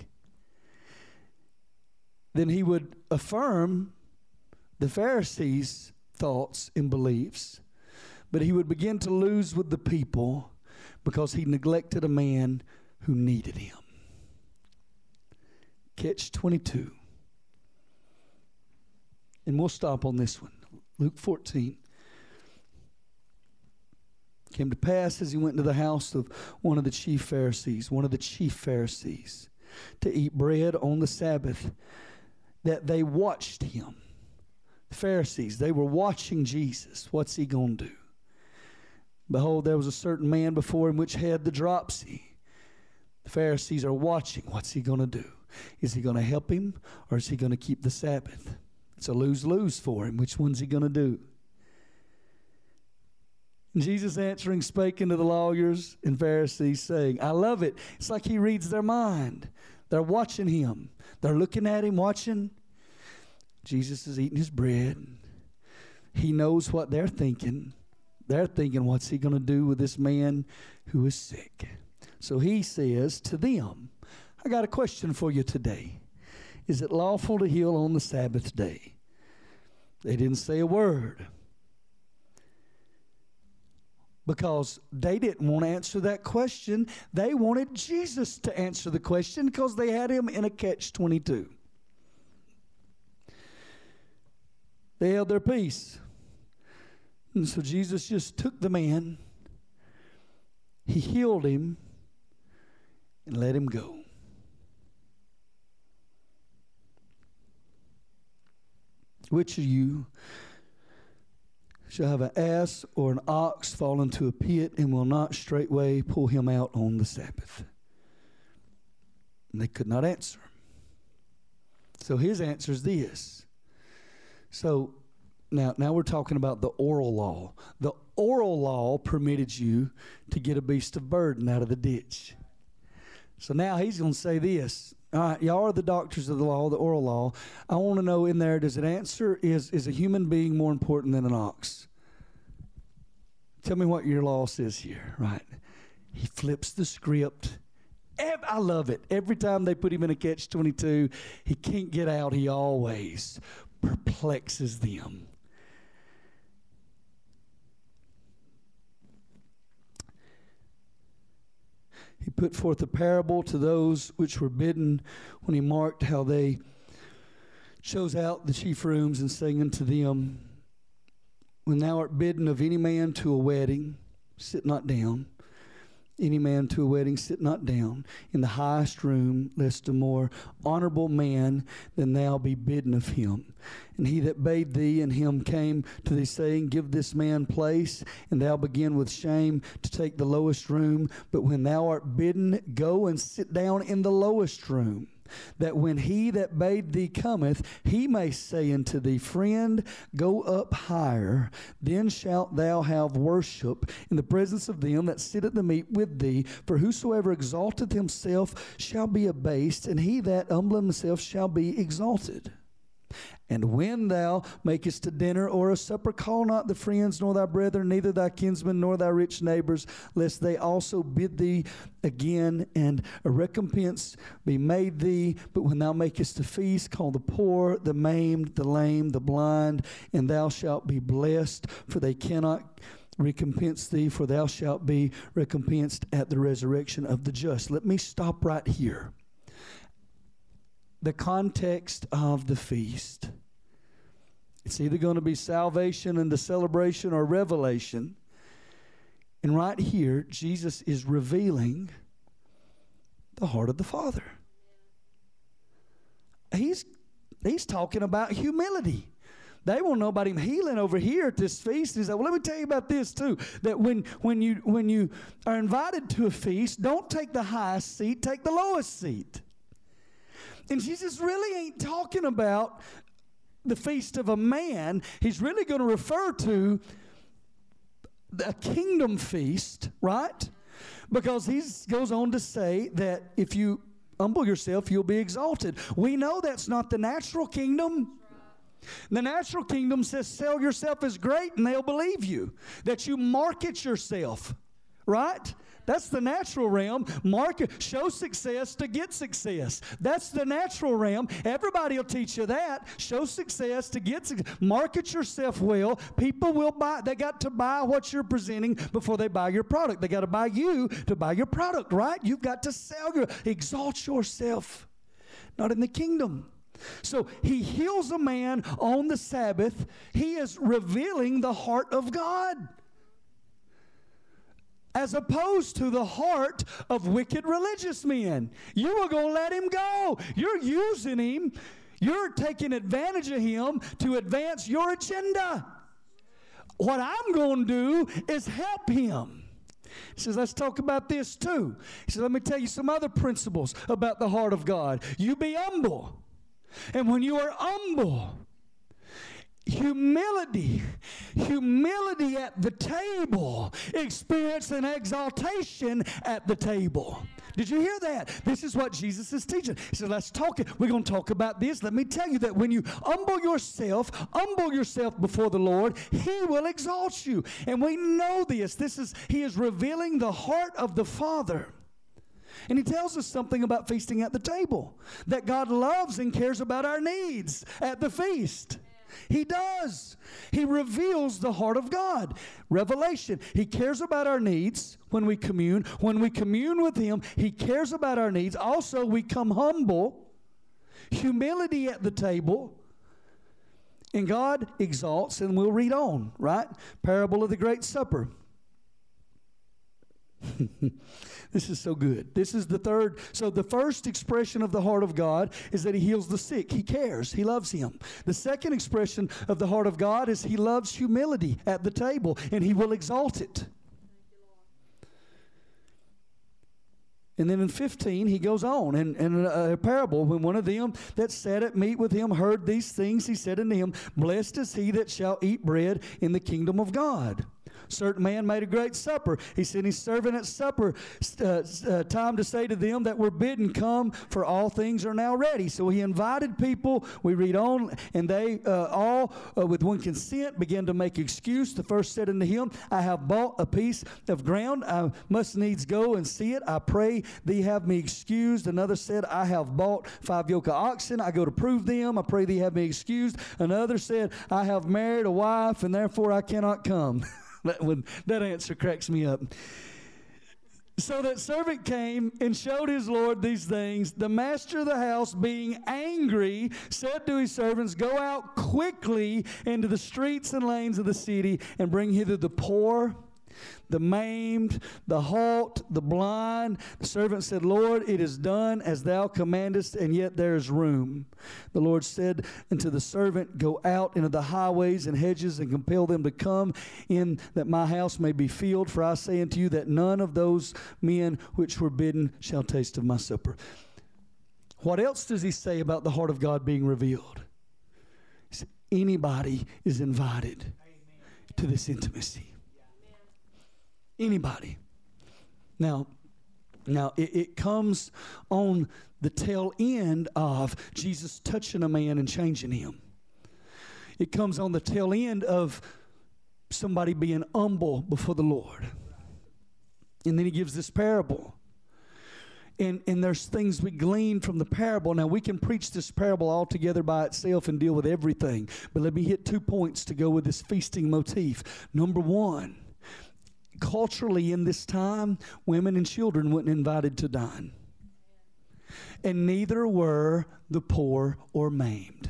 then he would affirm the Pharisees' thoughts and beliefs, but he would begin to lose with the people because he neglected a man who needed him. Catch 22. And we'll stop on this one. Luke 14. Came to pass as he went into the house of one of the chief Pharisees, to eat bread on the Sabbath, that they watched him. The Pharisees, they were watching Jesus. What's he going to do? Behold, there was a certain man before him which had the dropsy. The Pharisees are watching. What's he going to do? Is he going to help him, or is he going to keep the Sabbath? It's a lose-lose for him. Which one's he going to do? And Jesus answering spake unto the lawyers and Pharisees, saying, I love it. It's like he reads their mind. They're watching him. They're looking at him, watching. Jesus is eating his bread. He knows what they're thinking. They're thinking, what's he going to do with this man who is sick? So he says to them, I got a question for you today. Is it lawful to heal on the Sabbath day? They didn't say a word, because they didn't want to answer that question. They wanted Jesus to answer the question because they had him in a catch-22. They held their peace. And so Jesus just took the man, he healed him, and let him go. Which of you shall have an ass or an ox fall into a pit and will not straightway pull him out on the Sabbath? And they could not answer. So his answer is this. So now we're talking about the oral law. The oral law permitted you to get a beast of burden out of the ditch. So now he's going to say this. All right, y'all are the doctors of the law, the oral law. I want to know in there, does it answer, is a human being more important than an ox? Tell me what your law says here, right? He flips the script. I love it. Every time they put him in a catch-22, he can't get out. He always perplexes them. He put forth a parable to those which were bidden, when he marked how they chose out the chief rooms, and saying unto them, when thou art bidden of any man to a wedding, sit not down. Any man to a wedding, sit not down in the highest room, lest a more honorable man than thou be bidden of him. And he that bade thee and him came to thee, saying, give this man place, and thou begin with shame to take the lowest room. But when thou art bidden, go and sit down in the lowest room, that when he that bade thee cometh, he may say unto thee, friend, go up higher. Then shalt thou have worship in the presence of them that sit at the meat with thee. For whosoever exalteth himself shall be abased, and he that humbleth himself shall be exalted. And when thou makest a dinner or a supper, call not thy friends, nor thy brethren, neither thy kinsmen, nor thy rich neighbors, lest they also bid thee again, and a recompense be made thee. But when thou makest a feast, call the poor, the maimed, the lame, the blind, and thou shalt be blessed, for they cannot recompense thee, for thou shalt be recompensed at the resurrection of the just. Let me stop right here. the context of the feast. It's either going to be salvation and the celebration or revelation. And right here, Jesus is revealing the heart of the Father. He's talking about humility. They won't know about him healing over here at this feast. He's like, well, let me tell you about this too. That when you are invited to a feast, don't take the highest seat, take the lowest seat. And Jesus really ain't talking about the feast of a man. He's really going to refer to a kingdom feast, right? Because he goes on to say that if you humble yourself, you'll be exalted. We know that's not the natural kingdom. The natural kingdom says sell yourself as great and they'll believe you. That you market yourself, right? That's the natural realm. Market, show success to get success. That's the natural realm. Everybody will teach you that. Show success to get success. Market yourself well. People will buy. They got to buy what you're presenting before they buy your product. They got to buy you to buy your product, right? You've got to exalt yourself. Not in the kingdom. So he heals a man on the Sabbath. He is revealing the heart of God, as opposed to the heart of wicked religious men. You are going to let him go. You're using him. You're taking advantage of him to advance your agenda. What I'm going to do is help him. He says, let's talk about this too. He says, let me tell you some other principles about the heart of God. You be humble. And when you are humble, humility at the table, experience an exaltation at the table. Did you hear that? This is what Jesus is teaching. He said, let's talk. We're going to talk about this. Let me tell you that when you humble yourself before the Lord, he will exalt you. And we know this. He is revealing the heart of the Father. And he tells us something about feasting at the table, that God loves and cares about our needs at the feast. He does. He reveals the heart of God. Revelation. He cares about our needs when we commune. When we commune with him, he cares about our needs. Also, we come humble. Humility at the table. And God exalts, and we'll read on, right? Parable of the Great Supper. This is so good. This is the third. So the first expression of the heart of God is that he heals the sick. He cares. He loves him. The second expression of the heart of God is he loves humility at the table, and he will exalt it. And then in 15, he goes on. And in a parable, when one of them that sat at meat with him heard these things, he said unto him, blessed is he that shall eat bread in the kingdom of God. Certain man made a great supper. He sent his servant at supper time to say to them that were bidden, come, for all things are now ready. So he invited people. We read on, and they all with one consent began to make excuse. The first said unto him, I have bought a piece of ground. I must needs go and see it. I pray thee have me excused. Another said, I have bought 5 yoke of oxen. I go to prove them. I pray thee have me excused. Another said, I have married a wife, and therefore I cannot come. That answer cracks me up. So that servant came and showed his Lord these things. The master of the house, being angry, said to his servants, go out quickly into the streets and lanes of the city and bring hither the poor, the maimed, the halt, the blind. The servant said, Lord, it is done as thou commandest, and yet there is room. The Lord said unto the servant, go out into the highways and hedges and compel them to come in, that my house may be filled. For I say unto you that none of those men which were bidden shall taste of my supper. What else does he say about the heart of God being revealed? He said, anybody is invited to this intimacy. Anybody. Now it comes on the tail end of Jesus touching a man and changing him. It comes on the tail end of somebody being humble before the Lord. And then he gives this parable. And there's things we glean from the parable. Now, we can preach this parable all together by itself and deal with everything. But let me hit 2 points to go with this feasting motif. Number one, culturally in this time, women and children weren't invited to dine. and neither were the poor or maimed.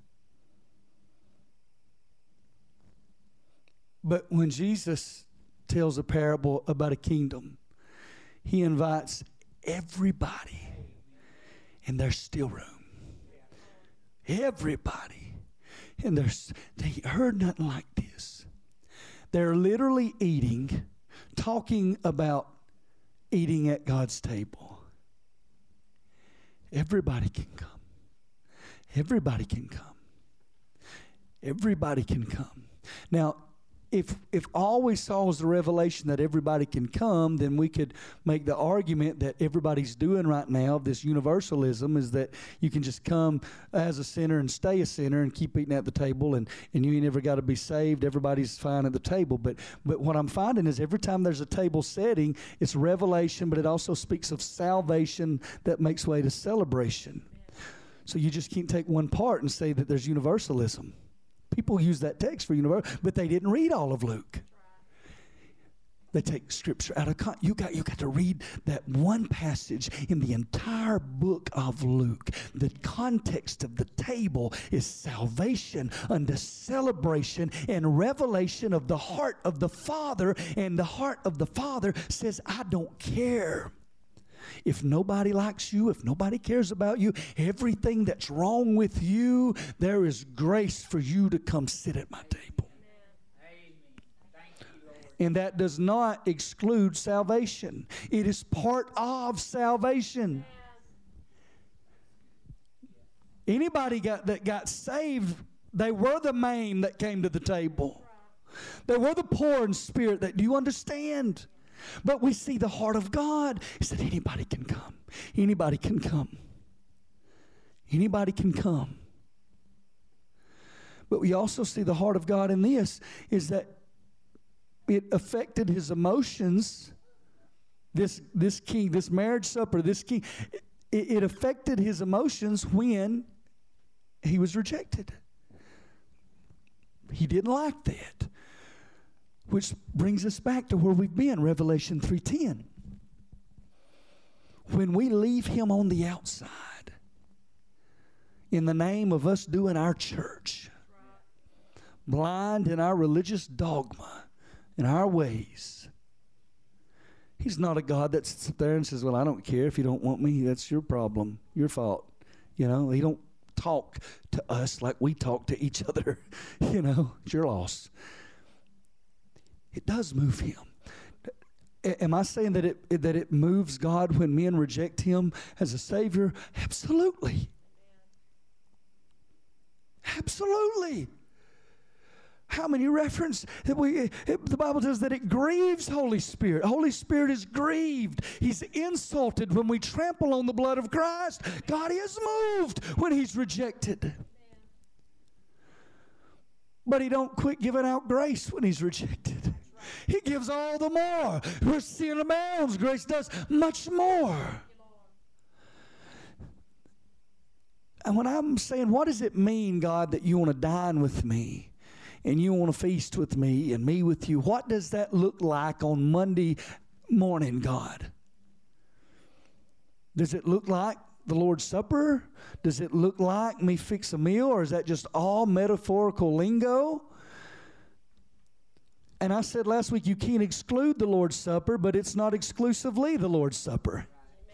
But when Jesus tells a parable about a kingdom, he invites everybody, and there's still room. Everybody. And they heard nothing like this. They're literally eating, talking about eating at God's table. Everybody can come. Everybody can come. Everybody can come. Now, if all we saw was the revelation that everybody can come, then we could make the argument that everybody's doing right now, this universalism, is that you can just come as a sinner and stay a sinner and keep eating at the table, and you ain't ever got to be saved. Everybody's fine at the table. But what I'm finding is every time there's a table setting, it's revelation, but it also speaks of salvation that makes way to celebration. So you just can't take one part and say that there's universalism. People use that text for universal, but they didn't read all of Luke. They take scripture out of context. You got to read that one passage in the entire book of Luke. The context of the table is salvation unto celebration and revelation of the heart of the Father. And the heart of the Father says, I don't care. If nobody likes you, if nobody cares about you, everything that's wrong with you, there is grace for you to come sit at my table.
Amen. Thank you, Lord.
And that does not exclude salvation. It is part of salvation. Anybody that got saved, they were the maimed that came to the table. They were the poor in spirit. Do you understand? But we see the heart of God. He said anybody can come. Anybody can come. Anybody can come. But we also see the heart of God in this, is that it affected his emotions. This king, this marriage supper, this king, it affected his emotions when he was rejected. He didn't like that. Which brings us back to where we've been, Revelation 3:10. When we leave him on the outside, in the name of us doing our church, blind in our religious dogma, in our ways, he's not a God that sits up there and says, well, I don't care if you don't want me. That's your problem, your fault. You know, he don't talk to us like we talk to each other. You know, it's your loss. It does move him. Am I saying that it moves God when men reject him as a Savior? Absolutely. Absolutely. How many references? The Bible says that it grieves Holy Spirit. Holy Spirit is grieved. He's insulted when we trample on the blood of Christ. God is moved when he's rejected. But he don't quit giving out grace when he's rejected. He gives all the more. Where sin abounds, grace does much more. And when I'm saying, what does it mean, God, that you want to dine with me and you want to feast with me and me with you? What does that look like on Monday morning, God? Does it look like the Lord's Supper? Does it look like me fix a meal, or is that just all metaphorical lingo? And I said last week, you can't exclude the Lord's Supper, but it's not exclusively the Lord's Supper.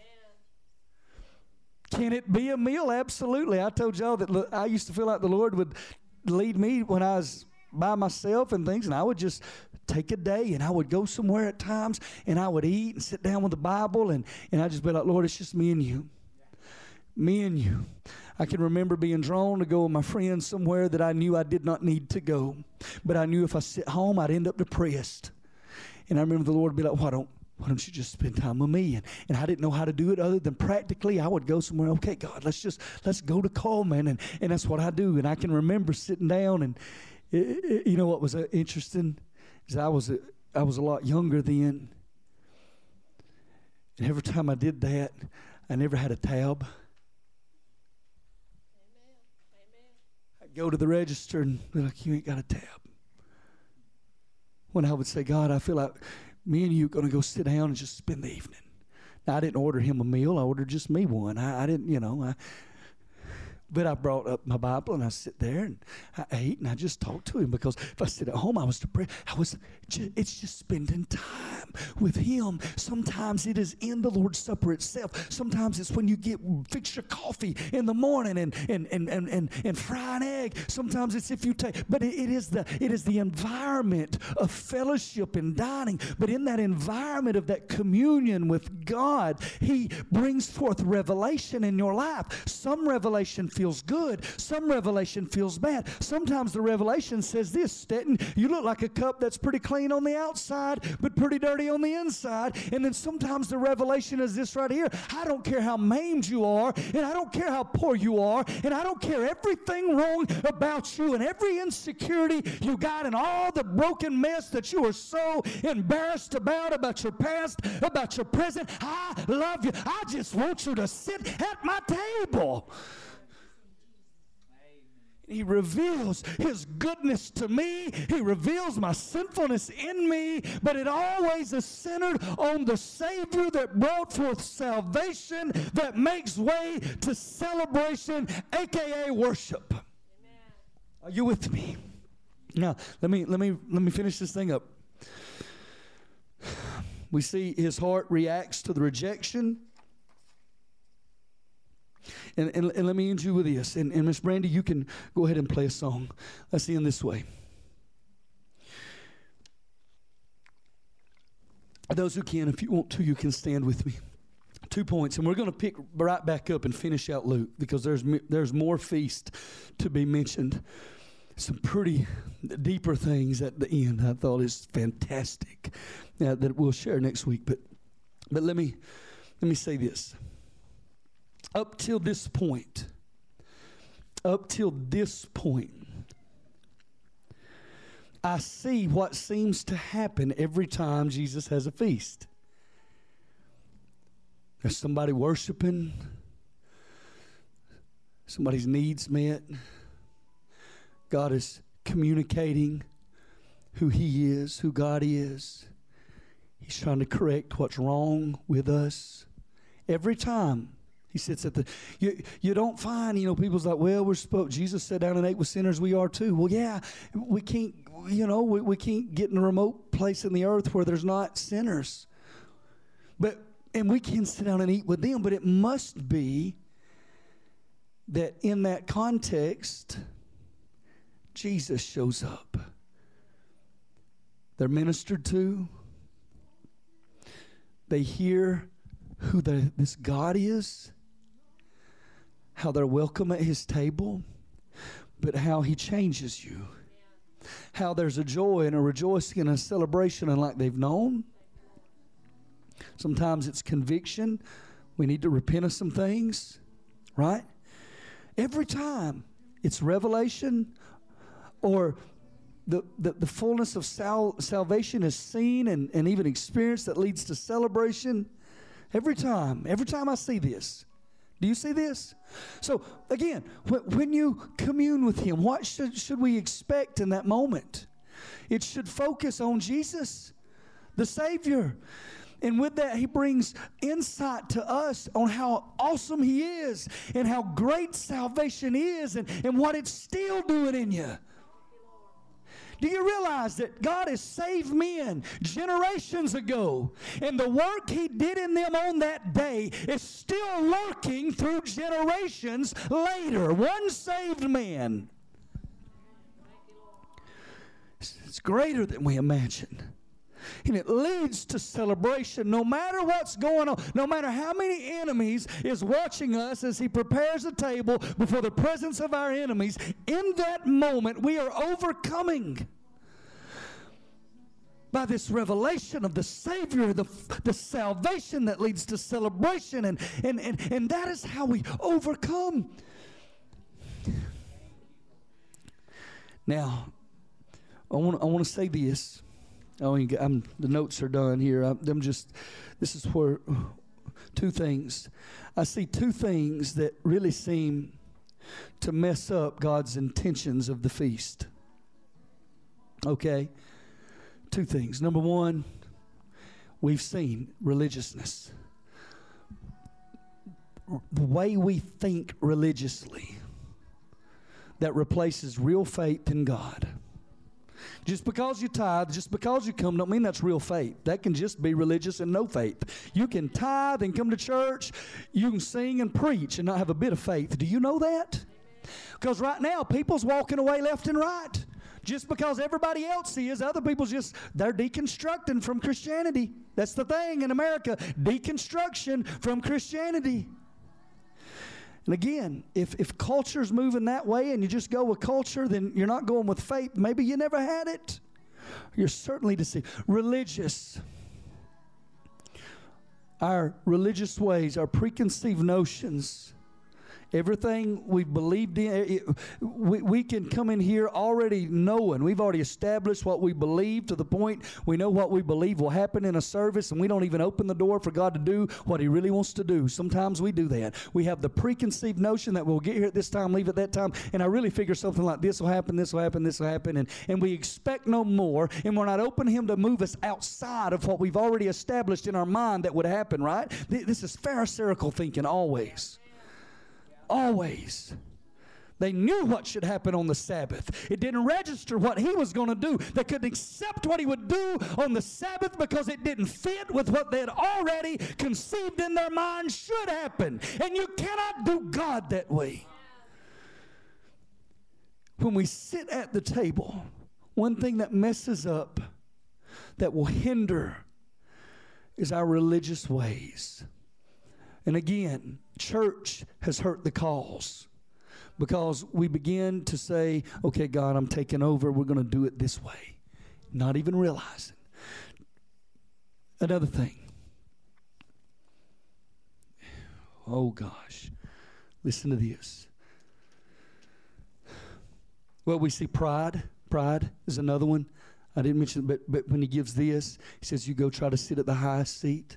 Can it be a meal? Absolutely. I told y'all that I used to feel like the Lord would lead me when I was by myself and things, and I would just take a day and I would go somewhere at times and I would eat and sit down with the Bible and I'd just be like, Lord, it's just me and you. Me and you. I can remember being drawn to go with my friends somewhere that I knew I did not need to go. But I knew if I sit home, I'd end up depressed. And I remember the Lord would be like, why don't you just spend time with me? And I didn't know how to do it other than practically. I would go somewhere, okay, God, let's go to Coleman. And that's what I do. And I can remember sitting down and, you know what was interesting? Is I was a lot younger then. And every time I did that, I never had a tab. Go to the register and be like, you ain't got a tab. When I would say, God, I feel like me and you are going to go sit down and just spend the evening. I didn't order him a meal. I ordered just me one. I didn't, but I brought up my Bible and I sit there and I ate and I just talked to him, because if I sit at home, I was depressed. It's just spending time with him. Sometimes it is in the Lord's Supper itself. Sometimes it's when you fix your coffee in the morning and fry an egg. Sometimes it's if you take, but it is the environment of fellowship and dining. But in that environment of that communion with God, he brings forth revelation in your life. Some revelation feels good. Some revelation feels bad. Sometimes the revelation says this: Stetton, you look like a cup that's pretty clean on the outside, but pretty dirty on the inside. And then sometimes the revelation is this right here: I don't care how maimed you are, and I don't care how poor you are, and I don't care everything wrong about you and every insecurity you got and all the broken mess that you are so embarrassed about your past, about your present. I love you. I just want you to sit at my table. He reveals his goodness to me. He reveals my sinfulness in me. But it always is centered on the Savior that brought forth salvation, that makes way to celebration, a.k.a. worship. Amen. Are you with me? Now, let me finish this thing up. We see his heart reacts to the rejection. And let me end you with this. And Miss Brandy, you can go ahead and play a song. Let's end this way. Those who can, if you want to, you can stand with me. 2 points. And we're going to pick right back up and finish out Luke, because there's more feast to be mentioned. Some pretty deeper things at the end I thought is fantastic that we'll share next week. But let me say this. Up till this point, I see what seems to happen every time Jesus has a feast. There's somebody worshiping, somebody's needs met, God is communicating who he is, who God is. He's trying to correct what's wrong with us. Every time he sits at the, you don't find, people's like, well, Jesus sat down and ate with sinners, we are too. Well, yeah, we can't, we can't get in a remote place in the earth where there's not sinners. And we can sit down and eat with them, but it must be that in that context, Jesus shows up. They're ministered to. They hear who this God is, how they're welcome at his table, but how he changes you. How there's a joy and a rejoicing and a celebration unlike they've known. Sometimes it's conviction. We need to repent of some things, right? Every time it's revelation, or the fullness of salvation is seen and even experienced that leads to celebration. Every time I see this. Do you see this? So again, when you commune with him, what should we expect in that moment? It should focus on Jesus, the Savior. And with that, he brings insight to us on how awesome he is and how great salvation is and what it's still doing in you. Do you realize that God has saved men generations ago, and the work he did in them on that day is still lurking through generations later? One saved man. It's greater than we imagine. And it leads to celebration no matter what's going on, no matter how many enemies is watching us as he prepares a table before the presence of our enemies. In that moment, we are overcoming by this revelation of the Savior, the salvation that leads to celebration, and that is how we overcome. Now, I want to say this. The notes are done here. This is where two things. I see two things that really seem to mess up God's intentions of the feast. Okay? Two things. Number one, we've seen religiousness. the way we think religiously that replaces real faith in God. Just because you tithe, just because you come, don't mean that's real faith. That can just be religious and no faith. You can tithe and come to church. You can sing and preach and not have a bit of faith. Do you know that? Because right now, people's walking away left and right. Just because everybody else is, other people's just, they're deconstructing from Christianity. That's the thing in America, deconstruction from Christianity. And again, if culture's moving that way and you just go with culture, then you're not going with faith. Maybe you never had it. You're certainly deceived. Religious. Our religious ways, our preconceived notions, everything we've believed in, we can come in here already knowing. We've already established what we believe to the point we know what we believe will happen in a service, and we don't even open the door for God to do what He really wants to do. Sometimes we do that. We have the preconceived notion that we'll get here at this time, leave at that time, and I really figure something like this will happen, this will happen, this will happen, and we expect no more, and we're not open to Him to move us outside of what we've already established in our mind that would happen, right? This is Pharisaical thinking always. Always. They knew what should happen on the Sabbath. It didn't register what He was going to do. They couldn't accept what He would do on the Sabbath because it didn't fit with what they had already conceived in their mind should happen. And you cannot do God that way. When we sit at the table, one thing that messes up, that will hinder, is our religious ways. And again, church has hurt the cause because we begin to say, okay, God, I'm taking over. We're going to do it this way. Not even realizing. Another thing. Oh, gosh. Listen to this. Well, we see pride. Pride is another one. I didn't mention it, but when He gives this, He says, you go try to sit at the highest seat.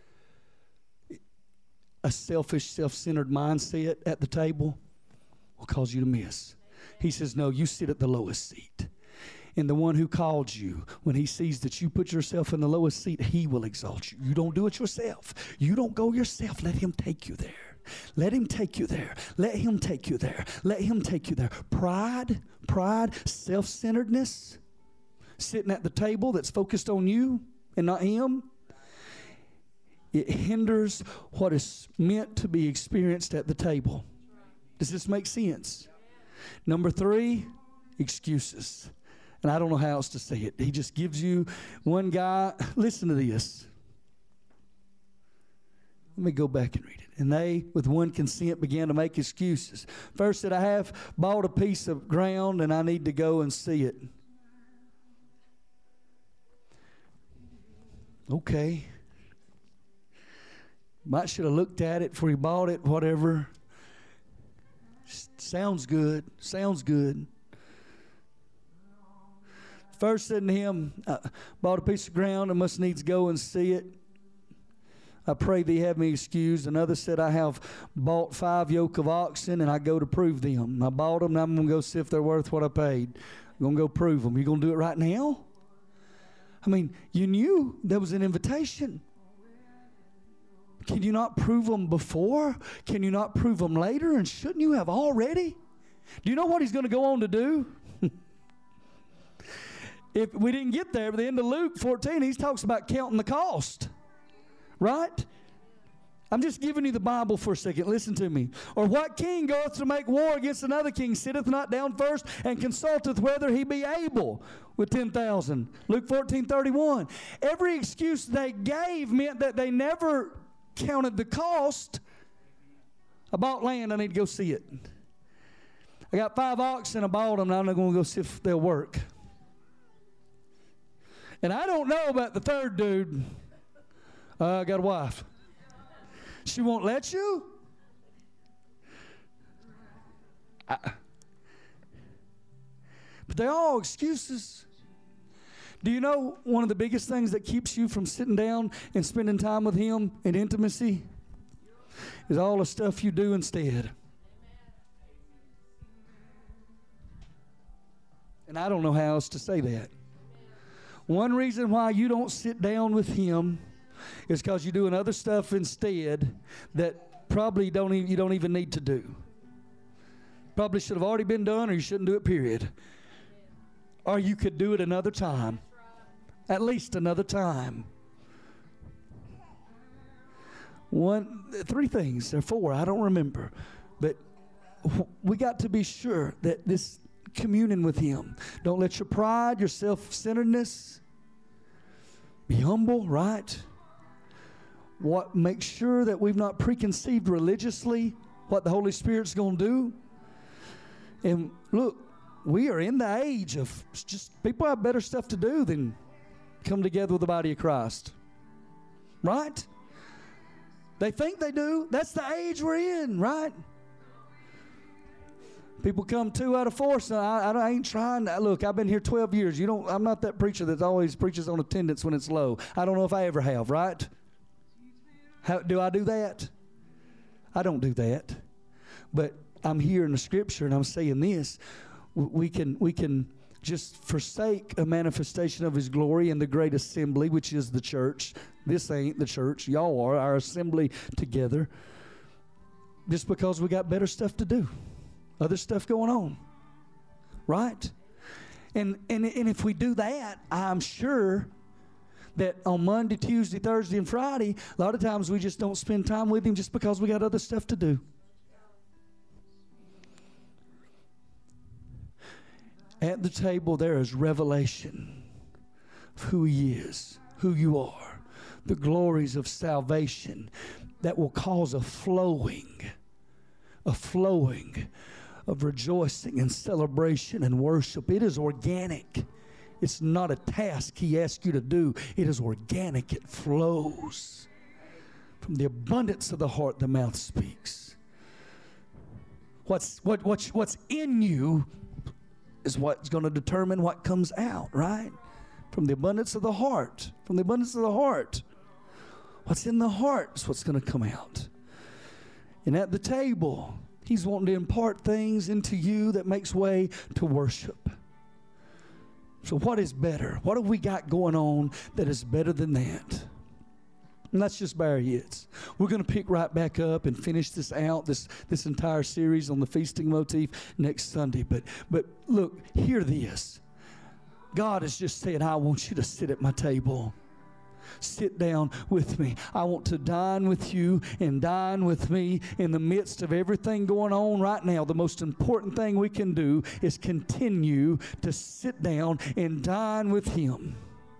A selfish, self-centered mindset at the table will cause you to miss. He says, no, you sit at the lowest seat. And the one who called you, when He sees that you put yourself in the lowest seat, He will exalt you. You don't do it yourself. You don't go yourself. Let Him take you there. Let Him take you there. Let Him take you there. Let Him take you there. Pride, self-centeredness, sitting at the table that's focused on you and not Him. It hinders what is meant to be experienced at the table. Does this make sense? Number 3, excuses. And I don't know how else to say it. He just gives you one guy. Listen to this. Let me go back and read it. And they, with one consent, began to make excuses. First said, I have bought a piece of ground and I need to go and see it. Okay. Might should have looked at it before he bought it, whatever. Sounds good. Sounds good. First said to him, bought a piece of ground, I must needs go and see it. I pray thee have me excused. Another said, I have bought 5 yoke of oxen, and I go to prove them. I bought them, and I'm going to go see if they're worth what I paid. I'm going to go prove them. You going to do it right now? I mean, you knew there was an invitation. Can you not prove them before? Can you not prove them later? And shouldn't you have already? Do you know what he's going to go on to do? If we didn't get there, at the end of Luke 14, he talks about counting the cost. Right? I'm just giving you the Bible for a second. Listen to me. Or what king goeth to make war against another king, sitteth not down first and consulteth whether he be able with 10,000. Luke 14:31. Every excuse they gave meant that they never counted the cost. I bought land, I need to go see it. I got 5 oxen, I bought them, now I'm going to go see if they'll work. And I don't know about the third dude. I got a wife. She won't let you? But they're all excuses. Do you know one of the biggest things that keeps you from sitting down and spending time with Him in intimacy is all the stuff you do instead. And I don't know how else to say that. One reason why you don't sit down with Him is because you're doing other stuff instead that probably you don't even need to do. Probably should have already been done, or you shouldn't do it, period. Or you could do it another time. At least another time. Three things, or four, I don't remember. But we got to be sure that this communion with Him. Don't let your pride, your self-centeredness, be humble, right? Make sure that we've not preconceived religiously what the Holy Spirit's going to do. And look, we are in the age of just people have better stuff to do than come together with the body of Christ. Right? They think they do. That's the age we're in, right? People come 2 out of 4, so I ain't trying. Look, I've been here 12 years. I'm not that preacher that always preaches on attendance when it's low. I don't know if I ever have, right? Do I do that? I don't do that. But I'm here in the Scripture, and I'm saying this. We can just forsake a manifestation of His glory in the great assembly, which is the church. This ain't the church. Y'all are our assembly together. Just because we got better stuff to do. Other stuff going on. Right? And if we do that, I'm sure that on Monday, Tuesday, Thursday, and Friday, a lot of times we just don't spend time with Him just because we got other stuff to do. At the table, there is revelation of who He is, who you are, the glories of salvation that will cause a flowing of rejoicing and celebration and worship. It is organic. It's not a task He asks you to do. It is organic. It flows. From the abundance of the heart, the mouth speaks. What's in you is what's going to determine what comes out, right? From the abundance of the heart. From the abundance of the heart. What's in the heart is what's going to come out. And at the table, He's wanting to impart things into you that makes way to worship. So what is better? What have we got going on that is better than that? And let's just bow our heads. We're going to pick right back up and finish this out, this entire series on the feasting motif next Sunday. But look, hear this. God is just saying, I want you to sit at my table. Sit down with me. I want to dine with you and dine with me in the midst of everything going on right now. The most important thing we can do is continue to sit down and dine with Him.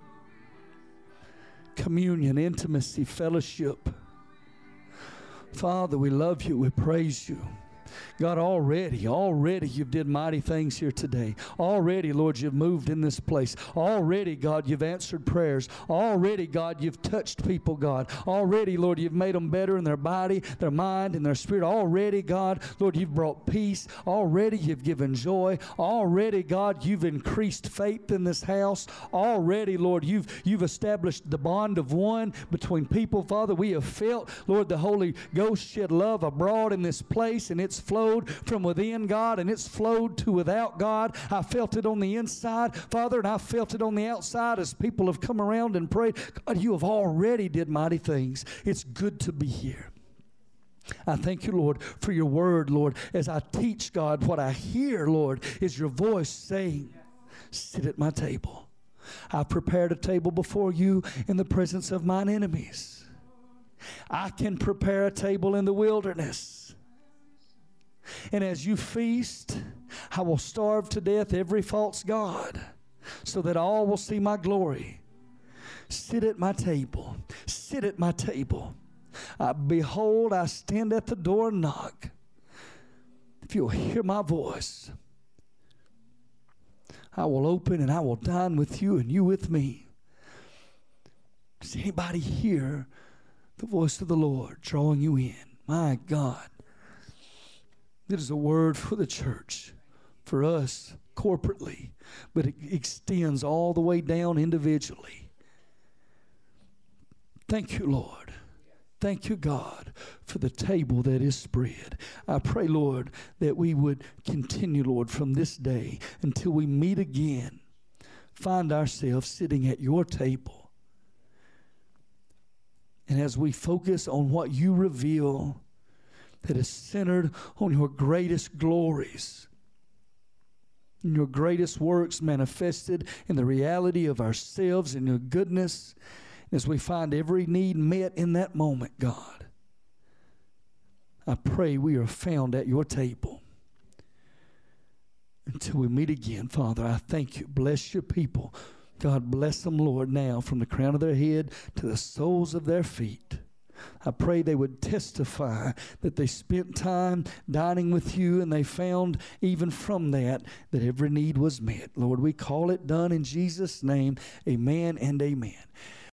Communion, intimacy, fellowship. Father, we love you. We praise you. God, already you've did mighty things here today. Already, Lord, you've moved in this place. Already, God, you've answered prayers. Already, God, you've touched people, God. Already, Lord, you've made them better in their body, their mind, and their spirit. Already, God, Lord, you've brought peace. Already, you've given joy. Already, God, you've increased faith in this house. Already, Lord, you've established the bond of one between people. Father, we have felt, Lord, the Holy Ghost shed love abroad in this place, and it's flowed from within, God, and it's flowed to without, God. I felt it on the inside, Father, and I felt it on the outside as people have come around and prayed. God, you have already did mighty things. It's good to be here. I thank you, Lord, for your word, Lord. As I teach, God, what I hear, Lord, is your voice saying, sit at my table. I've prepared a table before you in the presence of mine enemies. I can prepare a table in the wilderness. And as you feast, I will starve to death every false god, so that all will see my glory. Sit at my table. Sit at my table. Behold, I stand at the door and knock. If you'll hear my voice, I will open and I will dine with you and you with me. Does anybody hear the voice of the Lord drawing you in? My God. It is a word for the church, for us corporately, but it extends all the way down individually. Thank you, Lord. Thank you, God, for the table that is spread. I pray, Lord, that we would continue, Lord, from this day until we meet again, find ourselves sitting at your table. And as we focus on what you reveal that is centered on your greatest glories and your greatest works manifested in the reality of ourselves and your goodness, as we find every need met in that moment, God. I pray we are found at your table. Until we meet again, Father, I thank you. Bless your people. God, bless them, Lord, now from the crown of their head to the soles of their feet. I pray they would testify that they spent time dining with you, and they found even from that every need was met. Lord, we call it done in Jesus' name. Amen and amen.